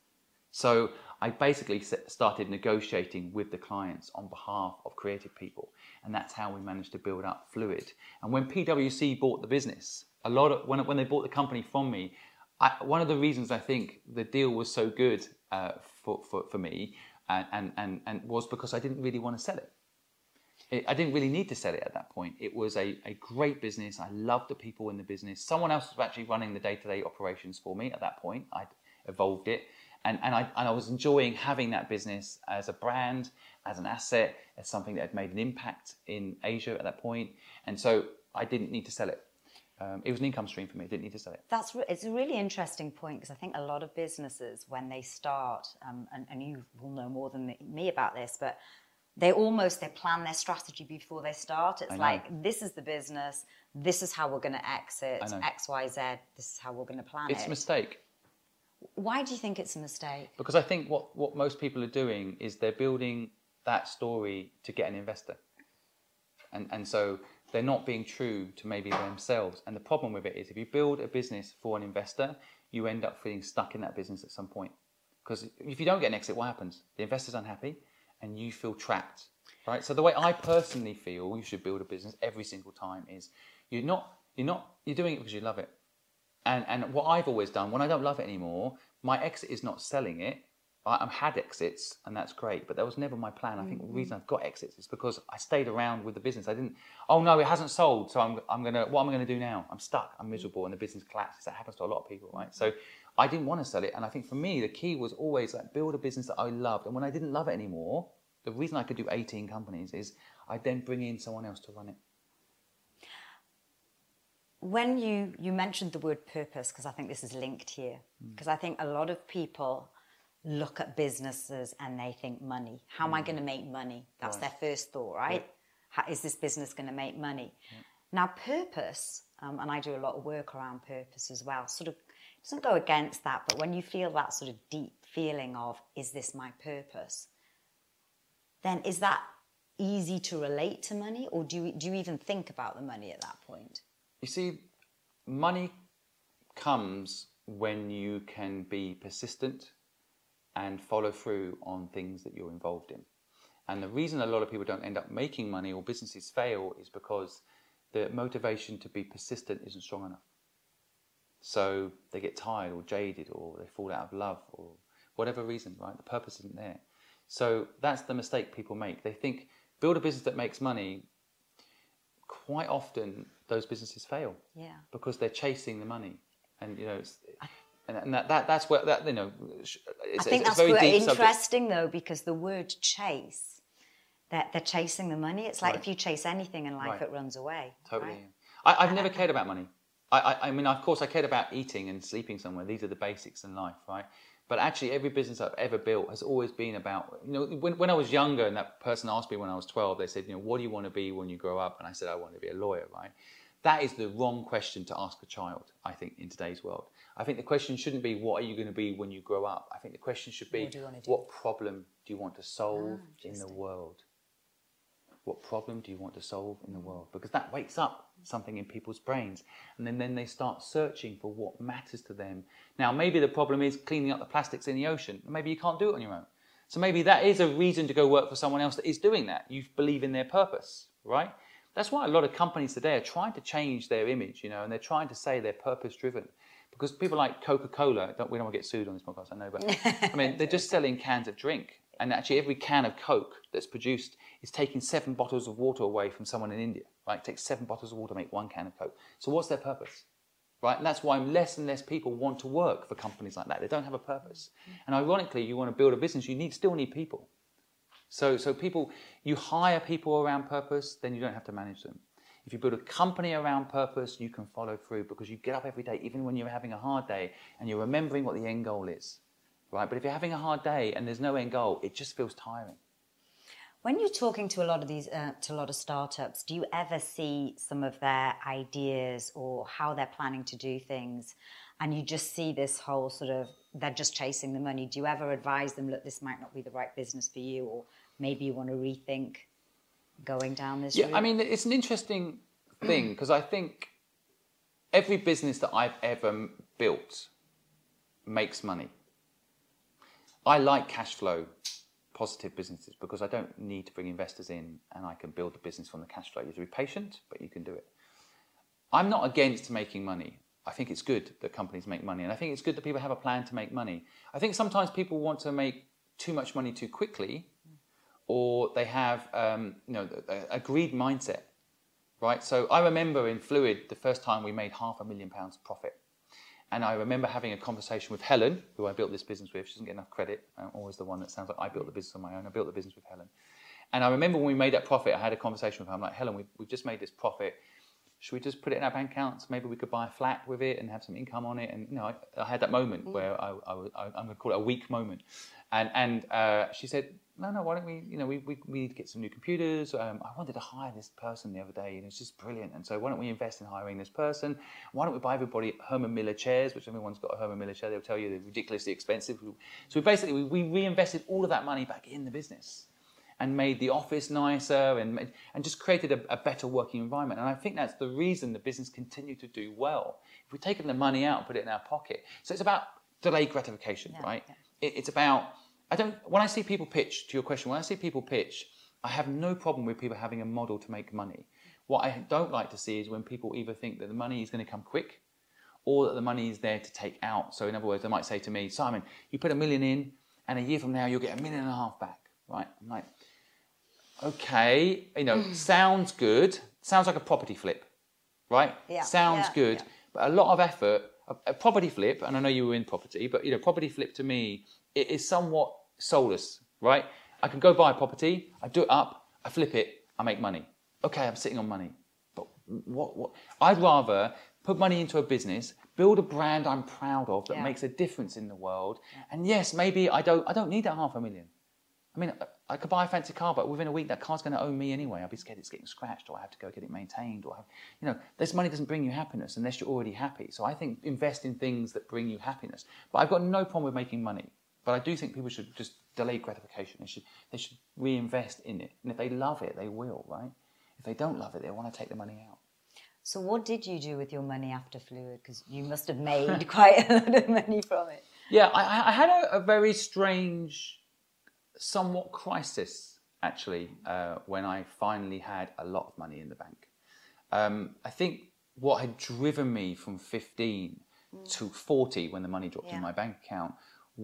So I basically started negotiating with the clients on behalf of creative people. And that's how we managed to build up Fluid. And when P W C bought the business, a lot of when, when they bought the company from me, I, one of the reasons I think the deal was so good uh, for, for, for me and, and, and, and was because I didn't really want to sell it. it. I didn't really need to sell it at that point. It was a, a great business. I loved the people in the business. Someone else was actually running the day-to-day operations for me at that point. I'd evolved it. And, and, I, and I was enjoying having that business as a brand, as an asset, as something that had made an impact in Asia at that point. And so I didn't need to sell it. Um, it was an income stream for me. I didn't need to sell it. That's re- it's a really interesting point, because I think a lot of businesses, when they start, um, and, and you will know more than me about this, but they almost, they plan their strategy before they start. It's like, this is the business, this is how we're going to exit, X, Y, Z, this is how we're going to plan it's it. It's a mistake. Why do you think it's a mistake? Because I think what, what most people are doing is they're building that story to get an investor. And, and so they're not being true to maybe themselves. And the problem with it is, if you build a business for an investor, you end up feeling stuck in that business at some point. Because if you don't get an exit, what happens? The investor's unhappy and you feel trapped, right? So the way I personally feel you should build a business every single time is you're not, you're not, you're doing it because you love it. And, and what I've always done, when I don't love it anymore, my exit is not selling it. I, I've had exits, and that's great, but that was never my plan. I think mm-hmm. the reason I've got exits is because I stayed around with the business. I didn't, oh no, it hasn't sold, so I'm, I'm gonna, what am I gonna do now? I'm stuck, I'm miserable, and the business collapses. That happens to a lot of people, right? So I didn't want to sell it, and I think for me, the key was always like build a business that I loved. And when I didn't love it anymore, the reason I could do eighteen companies is I then bring in someone else to run it. When you, you mentioned the word purpose, because I think this is linked here, because mm. I think a lot of people look at businesses and they think money. How mm. am I going to make money? That's right. Their first thought, right? Yeah. How, is this business going to make money? Yeah. Now, purpose, um, and I do a lot of work around purpose as well, sort of doesn't go against that, but when you feel that sort of deep feeling of, is this my purpose? Then is that easy to relate to money, or do you, do you even think about the money at that point? You see, money comes when you can be persistent and follow through on things that you're involved in. And the reason a lot of people don't end up making money or businesses fail is because the motivation to be persistent isn't strong enough. So they get tired or jaded, or they fall out of love, or whatever reason, right? The purpose isn't there. So that's the mistake people make. They think, build a business that makes money. Quite often, those businesses fail. Yeah. Because they're chasing the money, and you know, it's, and, and that, that that's where that you know. It's, I think it's that's very very deep interesting subject. though, because the word chase, that they're, they're chasing the money. It's like right. if you chase anything in life, right. it runs away. Totally. Right? Yeah. I, I've never cared about money. I, I I mean, of course, I cared about eating and sleeping somewhere. These are the basics in life, right? But actually, every business I've ever built has always been about, you know, when, when I was younger and that person asked me when I was twelve, they said, you know, what do you want to be when you grow up? And I said, I want to be a lawyer, right? That is the wrong question to ask a child, I think, in today's world. I think the question shouldn't be, what are you going to be when you grow up? I think the question should be, what, what problem do you want to solve ah, in the world? What problem do you want to solve in the world? Because that wakes up something in people's brains. And then, then they start searching for what matters to them. Now, maybe the problem is cleaning up the plastics in the ocean. Maybe you can't do it on your own. So maybe that is a reason to go work for someone else that is doing that. You believe in their purpose, right? That's why a lot of companies today are trying to change their image, you know, and they're trying to say they're purpose-driven. Because people like Coca-Cola, don't, we don't want to get sued on this podcast, I know, but I mean, they're just selling cans of drink. And actually every can of Coke that's produced is taking seven bottles of water away from someone in India, right? It takes seven bottles of water to make one can of Coke. So what's their purpose, right? And that's why less and less people want to work for companies like that. They don't have a purpose. And ironically, you want to build a business, you need still need people. So, so people, you hire people around purpose, then you don't have to manage them. If you build a company around purpose, you can follow through because you get up every day, even when you're having a hard day, and you're remembering what the end goal is. Right? But if you're having a hard day and there's no end goal, it just feels tiring. When you're talking to a lot of these, uh, to a lot of startups, do you ever see some of their ideas or how they're planning to do things, and you just see this whole sort of, they're just chasing the money? Do you ever advise them, look, this might not be the right business for you, or maybe you want to rethink going down this yeah, route? I mean, it's an interesting thing because I think every business that I've ever built makes money. I like cash flow positive businesses because I don't need to bring investors in and I can build the business from the cash flow. You have to be patient, but you can do it. I'm not against making money. I think it's good that companies make money, and I think it's good that people have a plan to make money. I think sometimes people want to make too much money too quickly, or they have um, you know a, a greed mindset, right? So I remember in Fluid the first time we made half a million pounds profit, and I remember having a conversation with Helen, who I built this business with. She doesn't get enough credit. I'm always the one that sounds like I built the business on my own. I built the business with Helen, and I remember when we made that profit, I had a conversation with her. I'm like, Helen, we've, we've just made this profit. Should we just put it in our bank accounts? Maybe we could buy a flat with it and have some income on it. And you know, I, I had that moment mm. where I, I, I, I'm going to call it a weak moment. And and uh, she said, no, no, why don't we? You know, we we, we need to get some new computers. Um, I wanted to hire this person the other day, and it's just brilliant. And so why don't we invest in hiring this person? Why don't we buy everybody Herman Miller chairs, which everyone's got a Herman Miller chair. They'll tell you they're ridiculously expensive. So we basically we, we reinvested all of that money back in the business, and made the office nicer, and made, and just created a, a better working environment. And I think that's the reason the business continued to do well. If we've taken the money out and put it in our pocket, so it's about delayed gratification, yeah, right? Yeah. It, it's about I don't. When I see people pitch, to your question, when I see people pitch, I have no problem with people having a model to make money. What I don't like to see is when people either think that the money is going to come quick, or that the money is there to take out. So in other words, they might say to me, Simon, you put a million in, and a year from now you'll get a million and a half back. Right? I'm like, okay, you know, sounds good. Sounds like a property flip, right? Yeah. Sounds yeah. good, yeah. but a lot of effort. A, a property flip, and I know you were in property, but you know, property flip to me, it is somewhat soulless, right? I can go buy a property, I do it up, I flip it, I make money. Okay, I'm sitting on money, but what? What? I'd rather put money into a business, build a brand I'm proud of that yeah. makes a difference in the world, yeah. and yes, maybe I don't. I don't need that half a million. I mean, I could buy a fancy car, but within a week that car's going to own me anyway. I'll be scared it's getting scratched, or I have to go get it maintained, or I have, you know, this money doesn't bring you happiness unless you're already happy. So I think invest in things that bring you happiness. But I've got no problem with making money. But I do think people should just delay gratification. They should they should reinvest in it, and if they love it, they will, right? If they don't love it, they want to take the money out. So what did you do with your money after Fluid? Because you must have made quite a lot of money from it. Yeah, I, I had a, a very strange. Somewhat crisis, actually, uh, when I finally had a lot of money in the bank. Um, I think what had driven me from fifteen mm. to forty, when the money dropped yeah. in my bank account,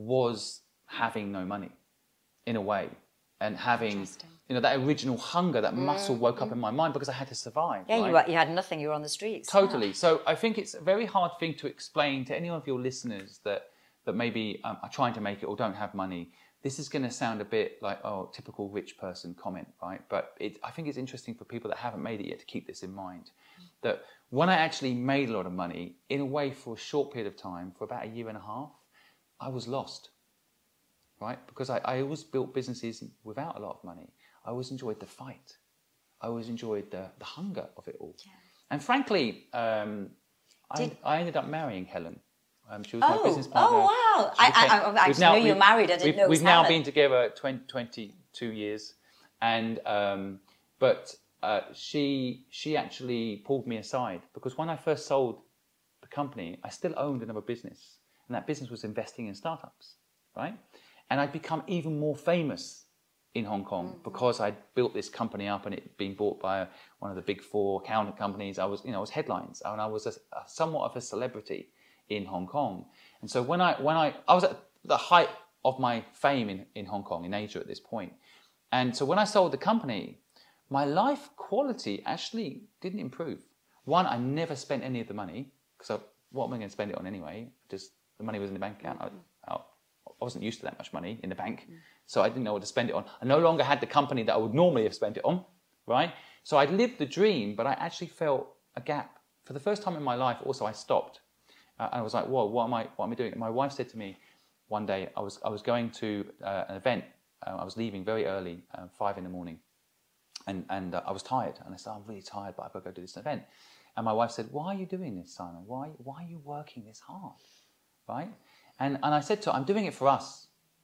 was having no money, in a way, and having you know that original hunger, that mm. muscle woke mm. up in my mind because I had to survive. Yeah, right? you, were, you had nothing. You were on the streets. Totally. Yeah. So I think it's a very hard thing to explain to any of your listeners that that maybe um, are trying to make it or don't have money. This is going to sound a bit like, oh, typical rich person comment, right? But it, I think it's interesting for people that haven't made it yet to keep this in mind. That when I actually made a lot of money, in a way for a short period of time, for about a year and a half, I was lost, right? Because I, I always built businesses without a lot of money. I always enjoyed the fight. I always enjoyed the, the hunger of it all. Yeah. And frankly, um, Did... I, I ended up marrying Helen. Um, she was oh, my business partner. Oh, wow. I, I, I actually now, knew you were married. I didn't we've, know it was We've now Helen. been together twenty, twenty-two years. And, um, but uh, she, she actually pulled me aside because when I first sold the company, I still owned another business. And that business was investing in startups, right? And I'd become even more famous in Hong Kong mm-hmm. because I'd built this company up and it being bought by one of the big four accounting companies. I was, you know, I was headlines and I was a, a, somewhat of a celebrity in Hong Kong. And so when I when I I was at the height of my fame in, in Hong Kong, in Asia at this point. And so when I sold the company, my life quality actually didn't improve. One, I never spent any of the money, because what am I going to spend it on anyway? Just the money was in the bank account. I, I wasn't used to that much money in the bank, so I didn't know what to spend it on. I no longer had the company that I would normally have spent it on, right? So I'd lived the dream, but I actually felt a gap. For the first time in my life, also, I stopped. Uh, I was like, whoa, what am I, what am I doing? And my wife said to me one day, I was, I was going to uh, an event. Uh, I was leaving very early, uh, five in the morning. And, and uh, I was tired. And I said, I'm really tired, but I've got to go do this event. And my wife said, why are you doing this, Simon? Why, why are you working this hard? Right? And, and I said to her, I'm doing it for us.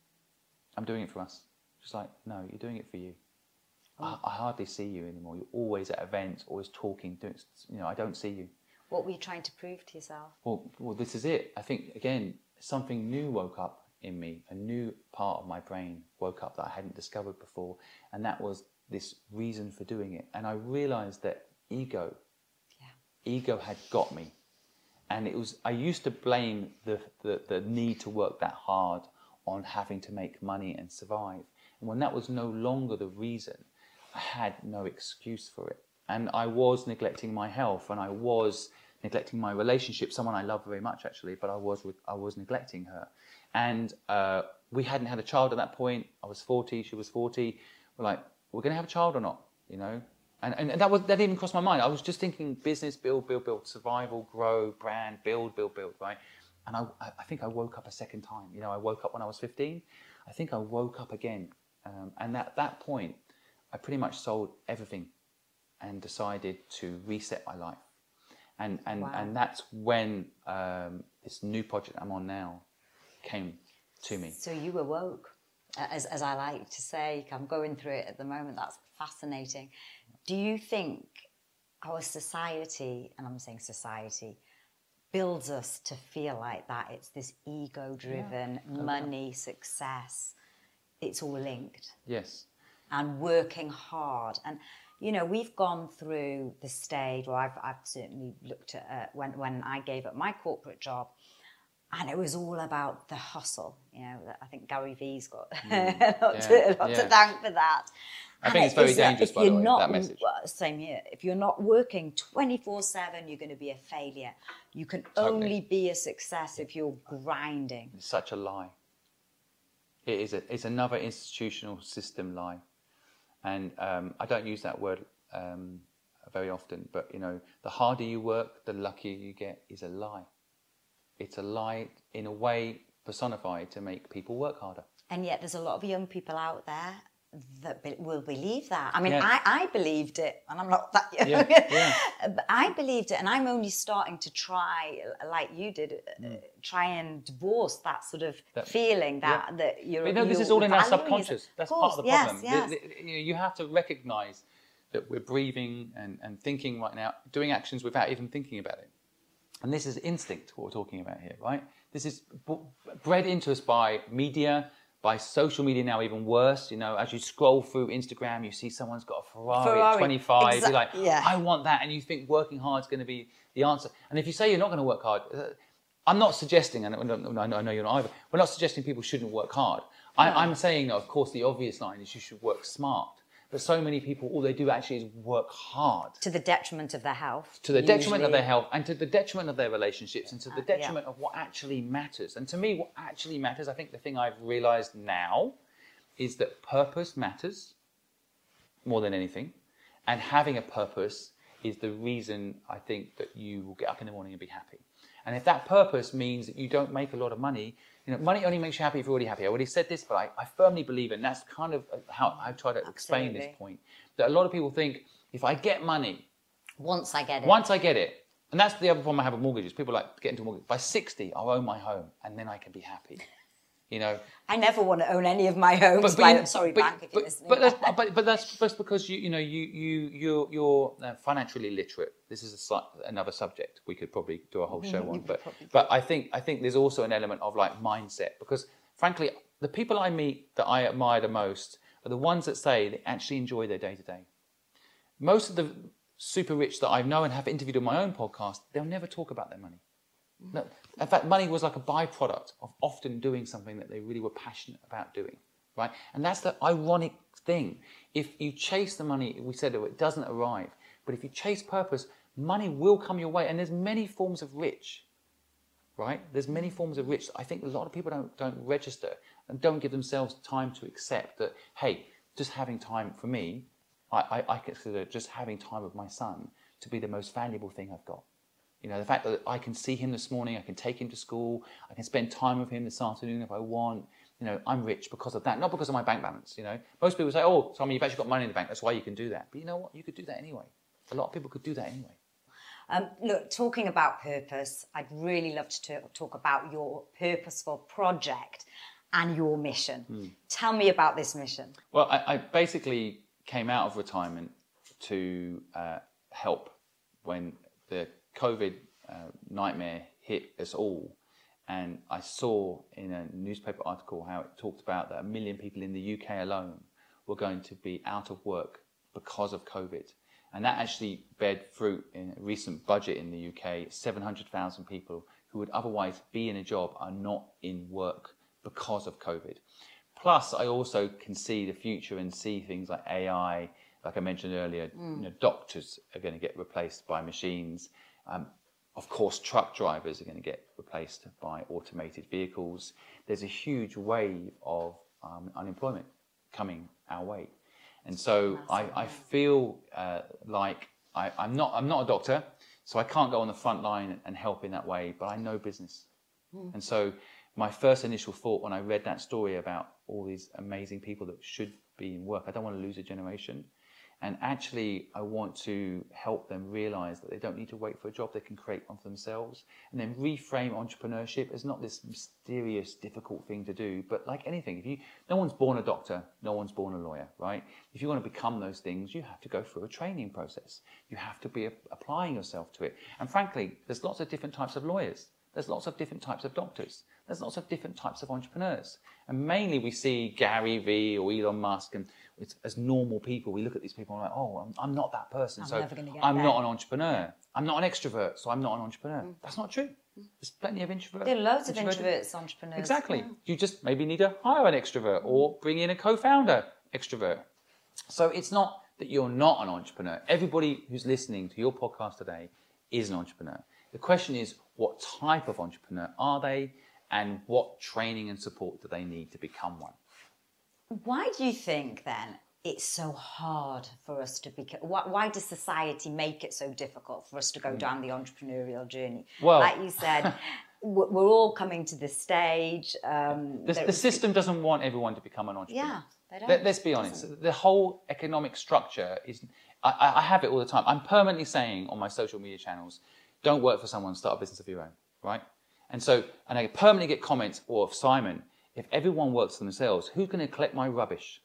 I'm doing it for us. She's like, no, you're doing it for you. I, I hardly see you anymore. You're always at events, always talking. Doing, you know, I don't see you. What were you trying to prove to yourself? Well, well, this is it. I think, again, something new woke up in me. A new part of my brain woke up that I hadn't discovered before. And that was this reason for doing it. And I realised that ego, yeah. ego had got me. And it was, I used to blame the, the, the need to work that hard on having to make money and survive. And when that was no longer the reason, I had no excuse for it. And I was neglecting my health, and I was neglecting my relationship, someone I love very much actually, but I was I was neglecting her. And uh, we hadn't had a child at that point. I was forty, she was forty. We're like, we're going to have a child or not, you know? And, and, and that was that didn't even cross my mind. I was just thinking business, build, build, build, survival, grow, brand, build, build, build, right? And I, I think I woke up a second time. You know, I woke up when I was fifteen. I think I woke up again. Um, and at that point, I pretty much sold everything and decided to reset my life. And and, wow. and that's when um, this new project I'm on now came to me. So you awoke, as, as I like to say. I'm going through it at the moment. That's fascinating. Do you think our society, and I'm saying society, builds us to feel like that? It's this ego-driven, yeah. money, success. It's all linked. Yes. And working hard. And, you know, we've gone through the stage, or I've, I've certainly looked at uh, when, when I gave up my corporate job, and it was all about the hustle. You know, I think Gary Vee's got mm, a lot, yeah, to, a lot yeah. to thank for that. I and think it's very dangerous, by the way, not, that message. Well, same here. If you're not working twenty-four seven, you're going to be a failure. You can Totally. only be a success if you're grinding. It's such a lie. It is a, it's another institutional system lie. And um, I don't use that word um, very often, but, you know, the harder you work, the luckier you get is a lie. It's a lie, in a way, personified to make people work harder. And yet there's a lot of young people out there that be- will believe that. I mean, yeah. I, I believed it, and I'm not that young. Yeah, yeah. But I believed it, and I'm only starting to try, like you did, mm. uh, try and divorce that sort of that, feeling that, yeah. that you're. But no, this you're is all in our valuing subconscious. is, That's of part course, of the yes, problem. Yes. The, the, you have to recognise that we're breathing and, and thinking right now, doing actions without even thinking about it. And this is instinct, what we're talking about here, right? This is b- bred into us by media, by social media now, even worse. You know, as you scroll through Instagram, you see someone's got a Ferrari, Ferrari. at twenty-five. Exa- you're like, yeah. I want that. And you think working hard is going to be the answer. And if you say you're not going to work hard, uh, I'm not suggesting, and I know you're not either, we're not suggesting people shouldn't work hard. No. I, I'm saying, of course, the obvious line is you should work smart. But so many people, all they do actually is work hard. To the detriment of their health. To the usually. detriment of their health, and to the detriment of their relationships, and to the detriment uh, yeah. of what actually matters. And to me, what actually matters, I think the thing I've realised now is that purpose matters more than anything. And having a purpose is the reason I think that you will get up in the morning and be happy. And if that purpose means that you don't make a lot of money, you know, money only makes you happy if you're already happy. I already said this, but I, I firmly believe, and that's kind of how I try to Absolutely. explain this point, that a lot of people think, if I get money... Once I get it. Once I get it. And that's the other problem I have with mortgages. People like get into a mortgage. By sixty, I'll own my home, and then I can be happy. You know, I never want to own any of my homes. But, but by, you, sorry, but, bank, if but, you're listening. But that's, but, but that's just because you you know you you you're, you're uh, financially literate. This is a slight, another subject we could probably do a whole show on. But but I think I think there's also an element of like mindset, because frankly, the people I meet that I admire the most are the ones that say they actually enjoy their day to day. Most of the super rich that I know and have interviewed on my own podcast, they'll never talk about their money. No, in fact, money was like a byproduct of often doing something that they really were passionate about doing, right? And that's the ironic thing. If you chase the money, we said it doesn't arrive, but if you chase purpose, money will come your way. And there's many forms of rich, right? There's many forms of rich. I think a lot of people don't don't register and don't give themselves time to accept that, hey, just having time for me, I, I, I consider just having time with my son to be the most valuable thing I've got. You know, the fact that I can see him this morning, I can take him to school, I can spend time with him this afternoon if I want. You know, I'm rich because of that, not because of my bank balance, you know. Most people say, oh, Tommy, you've actually got money in the bank, that's why you can do that. But you know what? You could do that anyway. A lot of people could do that anyway. Um, look, talking about purpose, I'd really love to talk about your purposeful project and your mission. Mm. Tell me about this mission. Well, I, I basically came out of retirement to uh, help when the COVID uh, nightmare hit us all. And I saw in a newspaper article how it talked about that a million people in the U K alone were going to be out of work because of COVID. And that actually bared fruit in a recent budget in the U K. seven hundred thousand people who would otherwise be in a job are not in work because of COVID. Plus, I also can see the future and see things like A I, like I mentioned earlier, mm. you know, doctors are going to get replaced by machines. Um, of course, truck drivers are going to get replaced by automated vehicles. There's a huge wave of um, unemployment coming our way. And so I, I feel uh, like I, I'm not I'm not a doctor, so I can't go on the front line and help in that way, but I know business. Mm. And so my first initial thought when I read that story about all these amazing people that should be in work, I don't want to lose a generation. And actually, I want to help them realize that they don't need to wait for a job, they can create one for themselves. And then reframe entrepreneurship as not this mysterious, difficult thing to do, but like anything, if you, no one's born a doctor, no one's born a lawyer, right? If you want to become those things, you have to go through a training process. You have to be applying yourself to it. And frankly, there's lots of different types of lawyers. There's lots of different types of doctors. There's lots of different types of entrepreneurs. And mainly we see Gary Vee or Elon Musk, and it's, as normal people, we look at these people and we're like, oh, I'm, I'm not that person, I'm so I'm not an entrepreneur. Yeah. I'm not an extrovert, so I'm not an entrepreneur. Mm. That's not true. Mm. There's plenty of introverts. There are loads of introverts, entrepreneurs. Exactly. Yeah. You just maybe need to hire an extrovert or bring in a co-founder extrovert. So it's not that you're not an entrepreneur. Everybody who's listening to your podcast today is an entrepreneur. The question is, what type of entrepreneur are they, and what training and support do they need to become one? Why do you think then it's so hard for us to become, why, why does society make it so difficult for us to go mm. down the entrepreneurial journey? Well, like you said, we're all coming to this stage. Um, the, the system doesn't want everyone to become an entrepreneur. Yeah, they don't. Let, let's be honest. The whole economic structure is, I, I have it all the time. I'm permanently saying on my social media channels, don't work for someone, start a business of your own, right? And so, and I permanently get comments, or Simon, if everyone works for themselves, who's going to collect my rubbish?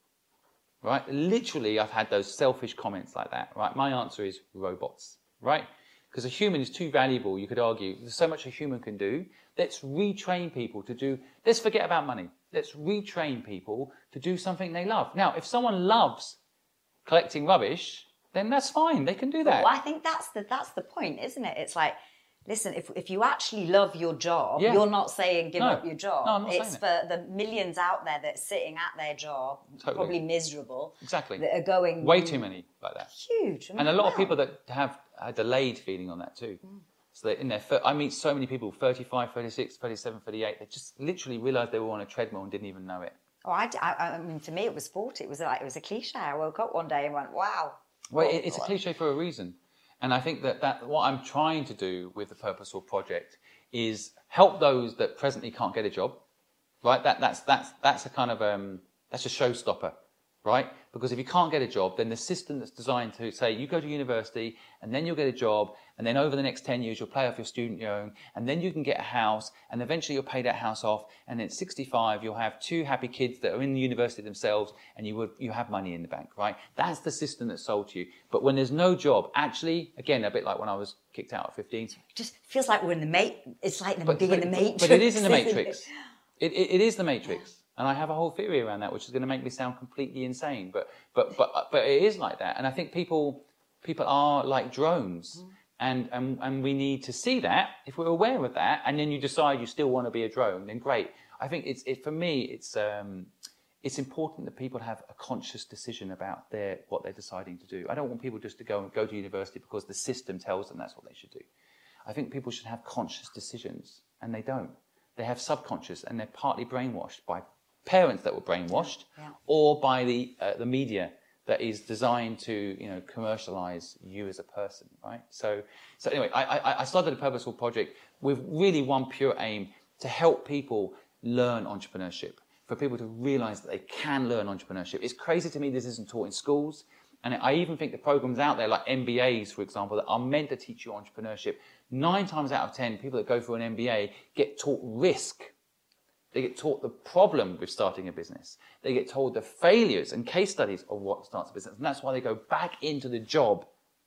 Right? Literally, I've had those selfish comments like that, right? My answer is robots, right? Because a human is too valuable, you could argue. There's so much a human can do. Let's retrain people to do, let's forget about money. Let's retrain people to do something they love. Now, if someone loves collecting rubbish, then that's fine. They can do that. Well, I think that's the that's the point, isn't it? It's like, listen, if if you actually love your job, yeah. you're not saying give no. up your job. No, I'm not it's saying for it. The millions out there that are sitting at their job, totally. Probably miserable. Exactly. That are going... Way too many like that. Huge. I mean, and a lot wow. of people that have a delayed feeling on that too. Mm. So they're in their, I meet so many people, thirty-five, thirty-six, thirty-seven, thirty-eight, they just literally realised they were on a treadmill and didn't even know it. Oh, I, I, I mean, for me, it was forty. It was like, it was a cliche. I woke up one day and went, wow. Well, it, it's a cliche for a reason. And I think that, that what I'm trying to do with the Purposeful Project is help those that presently can't get a job, right? That, that's, that's, that's a kind of, um, that's a showstopper, right? Because if you can't get a job, then the system that's designed to say, you go to university and then you'll get a job, and then over the next ten years, you'll pay off your student loan, and then you can get a house, and eventually you'll pay that house off, and at sixty-five, you'll have two happy kids that are in the university themselves, and you would, you have money in the bank, right? That's the system that's sold to you. But when there's no job, actually, again, a bit like when I was kicked out at fifteen. It just feels like we're in the matrix. It's like but, being but, in the matrix. But it is in the matrix. It, it, it is the matrix. And I have a whole theory around that, which is going to make me sound completely insane. But but but but it is like that. And I think people people are like drones. Mm. And, and and we need to see that. If we're aware of that, and then you decide you still want to be a drone, then great. I think it's it for me. It's um, it's important that people have a conscious decision about their what they're deciding to do. I don't want people just to go and go to university because the system tells them that's what they should do. I think people should have conscious decisions, and they don't. They have subconscious, and they're partly brainwashed by parents that were brainwashed, yeah. or by the uh, the media that is designed to, you know, commercialize you as a person, right? So, so anyway, I, I, I started a Purposeful Project with really one pure aim to help people learn entrepreneurship, for people to realize that they can learn entrepreneurship. It's crazy to me this isn't taught in schools, and I even think the programs out there, like M B As, for example, that are meant to teach you entrepreneurship, nine times out of ten, people that go through an M B A get taught risk. They get taught the problem with starting a business. They get told the failures and case studies of what starts a business. And that's why they go back into the job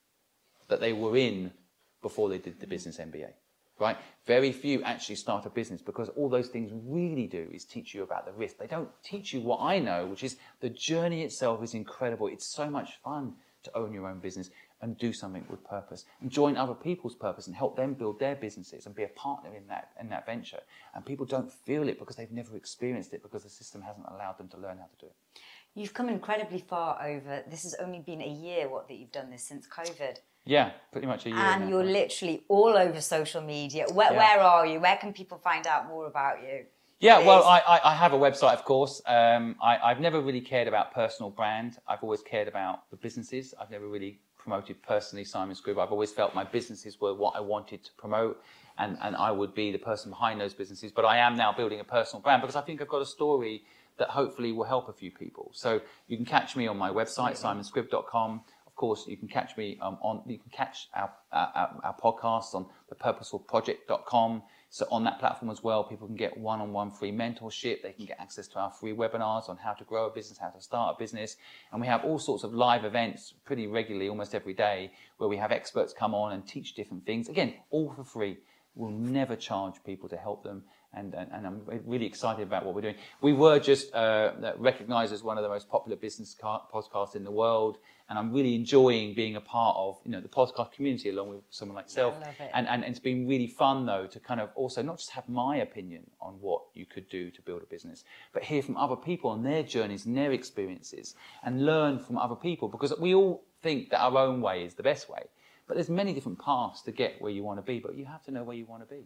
that they were in before they did the business M B A, right? Very few actually start a business because all those things really do is teach you about the risk. They don't teach you what I know, which is the journey itself is incredible. It's so much fun to own your own business. and do something with purpose and join other people's purpose and help them build their businesses and be a partner in that in that venture. And people don't feel it because they've never experienced it, because the system hasn't allowed them to learn how to do it. You've come incredibly far over, this has only been a year, what, that you've done this since COVID. Yeah, pretty much a year. And now. you're literally all over social media. Where, Yeah. where are you? Where can people find out more about you? Yeah, Please. well, I, I, I have a website, of course. Um, I, I've never really cared about personal brand. I've always cared about the businesses. I've never really promoted personally Simon Scribb. I've always felt my businesses were what I wanted to promote, and, and I would be the person behind those businesses. But I am now building a personal brand because I think I've got a story that hopefully will help a few people. So you can catch me on my website, simon scribb dot com. Of course, you can catch me um, on. You can catch our, our our podcast on the purposeful project dot com. So on that platform as well, people can get one-on-one free mentorship. They can get access to our free webinars on how to grow a business, how to start a business, and we have all sorts of live events pretty regularly, almost every day, where we have experts come on and teach different things. Again, all for free. We'll never charge people to help them. And, and, and I'm really excited about what we're doing. We were just uh, recognized as one of the most popular business car- podcasts in the world. And I'm really enjoying being a part of, you know, the podcast community along with someone like yourself. I love it. And, and it's been really fun, though, to kind of also not just have my opinion on what you could do to build a business, but hear from other people on their journeys and their experiences and learn from other people, because we all think that our own way is the best way. But there's many different paths to get where you want to be, but you have to know where you want to be.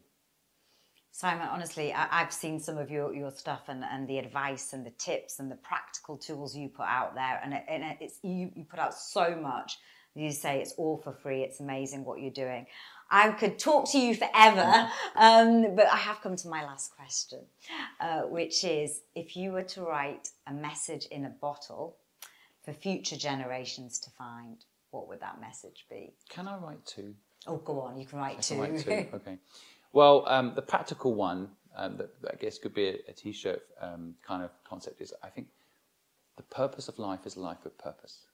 Simon, honestly, I, I've seen some of your, your stuff and, and the advice and the tips and the practical tools you put out there. And, it, and it's you, you put out so much. You say it's all for free. It's amazing what you're doing. I could talk to you forever, um, but I have come to my last question, uh, which is, if you were to write a message in a bottle for future generations to find, what would that message be? Can I write two? Oh, go on. You can write I two. can write two. Okay. Well, um, the practical one, um, that, that I guess could be a, a T-shirt um, kind of concept, is I think the purpose of life is a life with purpose.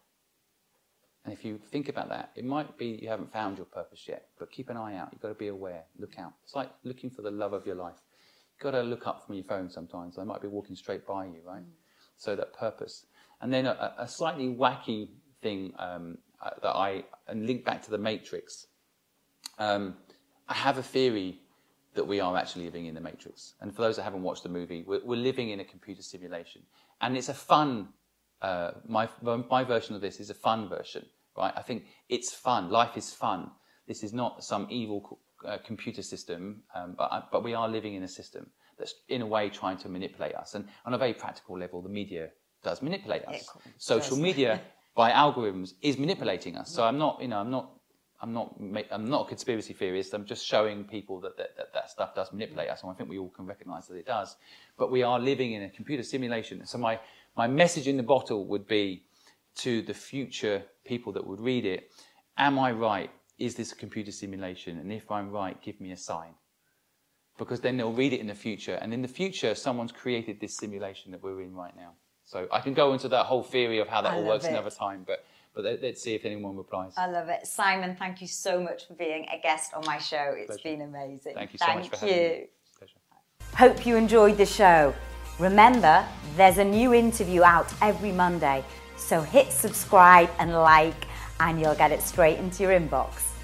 And if you think about that, it might be you haven't found your purpose yet, but keep an eye out. You've got to be aware. Look out. It's like looking for the love of your life. You've got to look up from your phone sometimes. They might be walking straight by you, right? Mm. So that purpose. And then a, a slightly wacky thing um, uh, that I and link back to the Matrix. Um, I have a theory that we are actually living in the Matrix. And for those that haven't watched the movie, we're, we're living in a computer simulation. And it's a fun, uh, my, my version of this is a fun version, right? I think it's fun. Life is fun. This is not some evil uh, computer system, um, but, but we are living in a system that's in a way trying to manipulate us. And on a very practical level, the media does manipulate us. Social media, by algorithms, is manipulating us. So I'm not, you know, I'm not, I'm not, I'm not a conspiracy theorist. I'm just showing people that that, that that stuff does manipulate us, and I think we all can recognise that it does. But we are living in a computer simulation. So my, my message in the bottle would be to the future people that would read it: am I right? Is this a computer simulation? And if I'm right, give me a sign. Because then they'll read it in the future, and in the future, someone's created this simulation that we're in right now. So I can go into that whole theory of how that I all love works it. another time, but. But let's see if anyone replies. I love it. Simon, thank you so much for being a guest on my show. It's Pleasure. been amazing. Thank you so thank much for you. having me. Pleasure. Hope you enjoyed the show. Remember, there's a new interview out every Monday. So hit subscribe and like, and you'll get it straight into your inbox.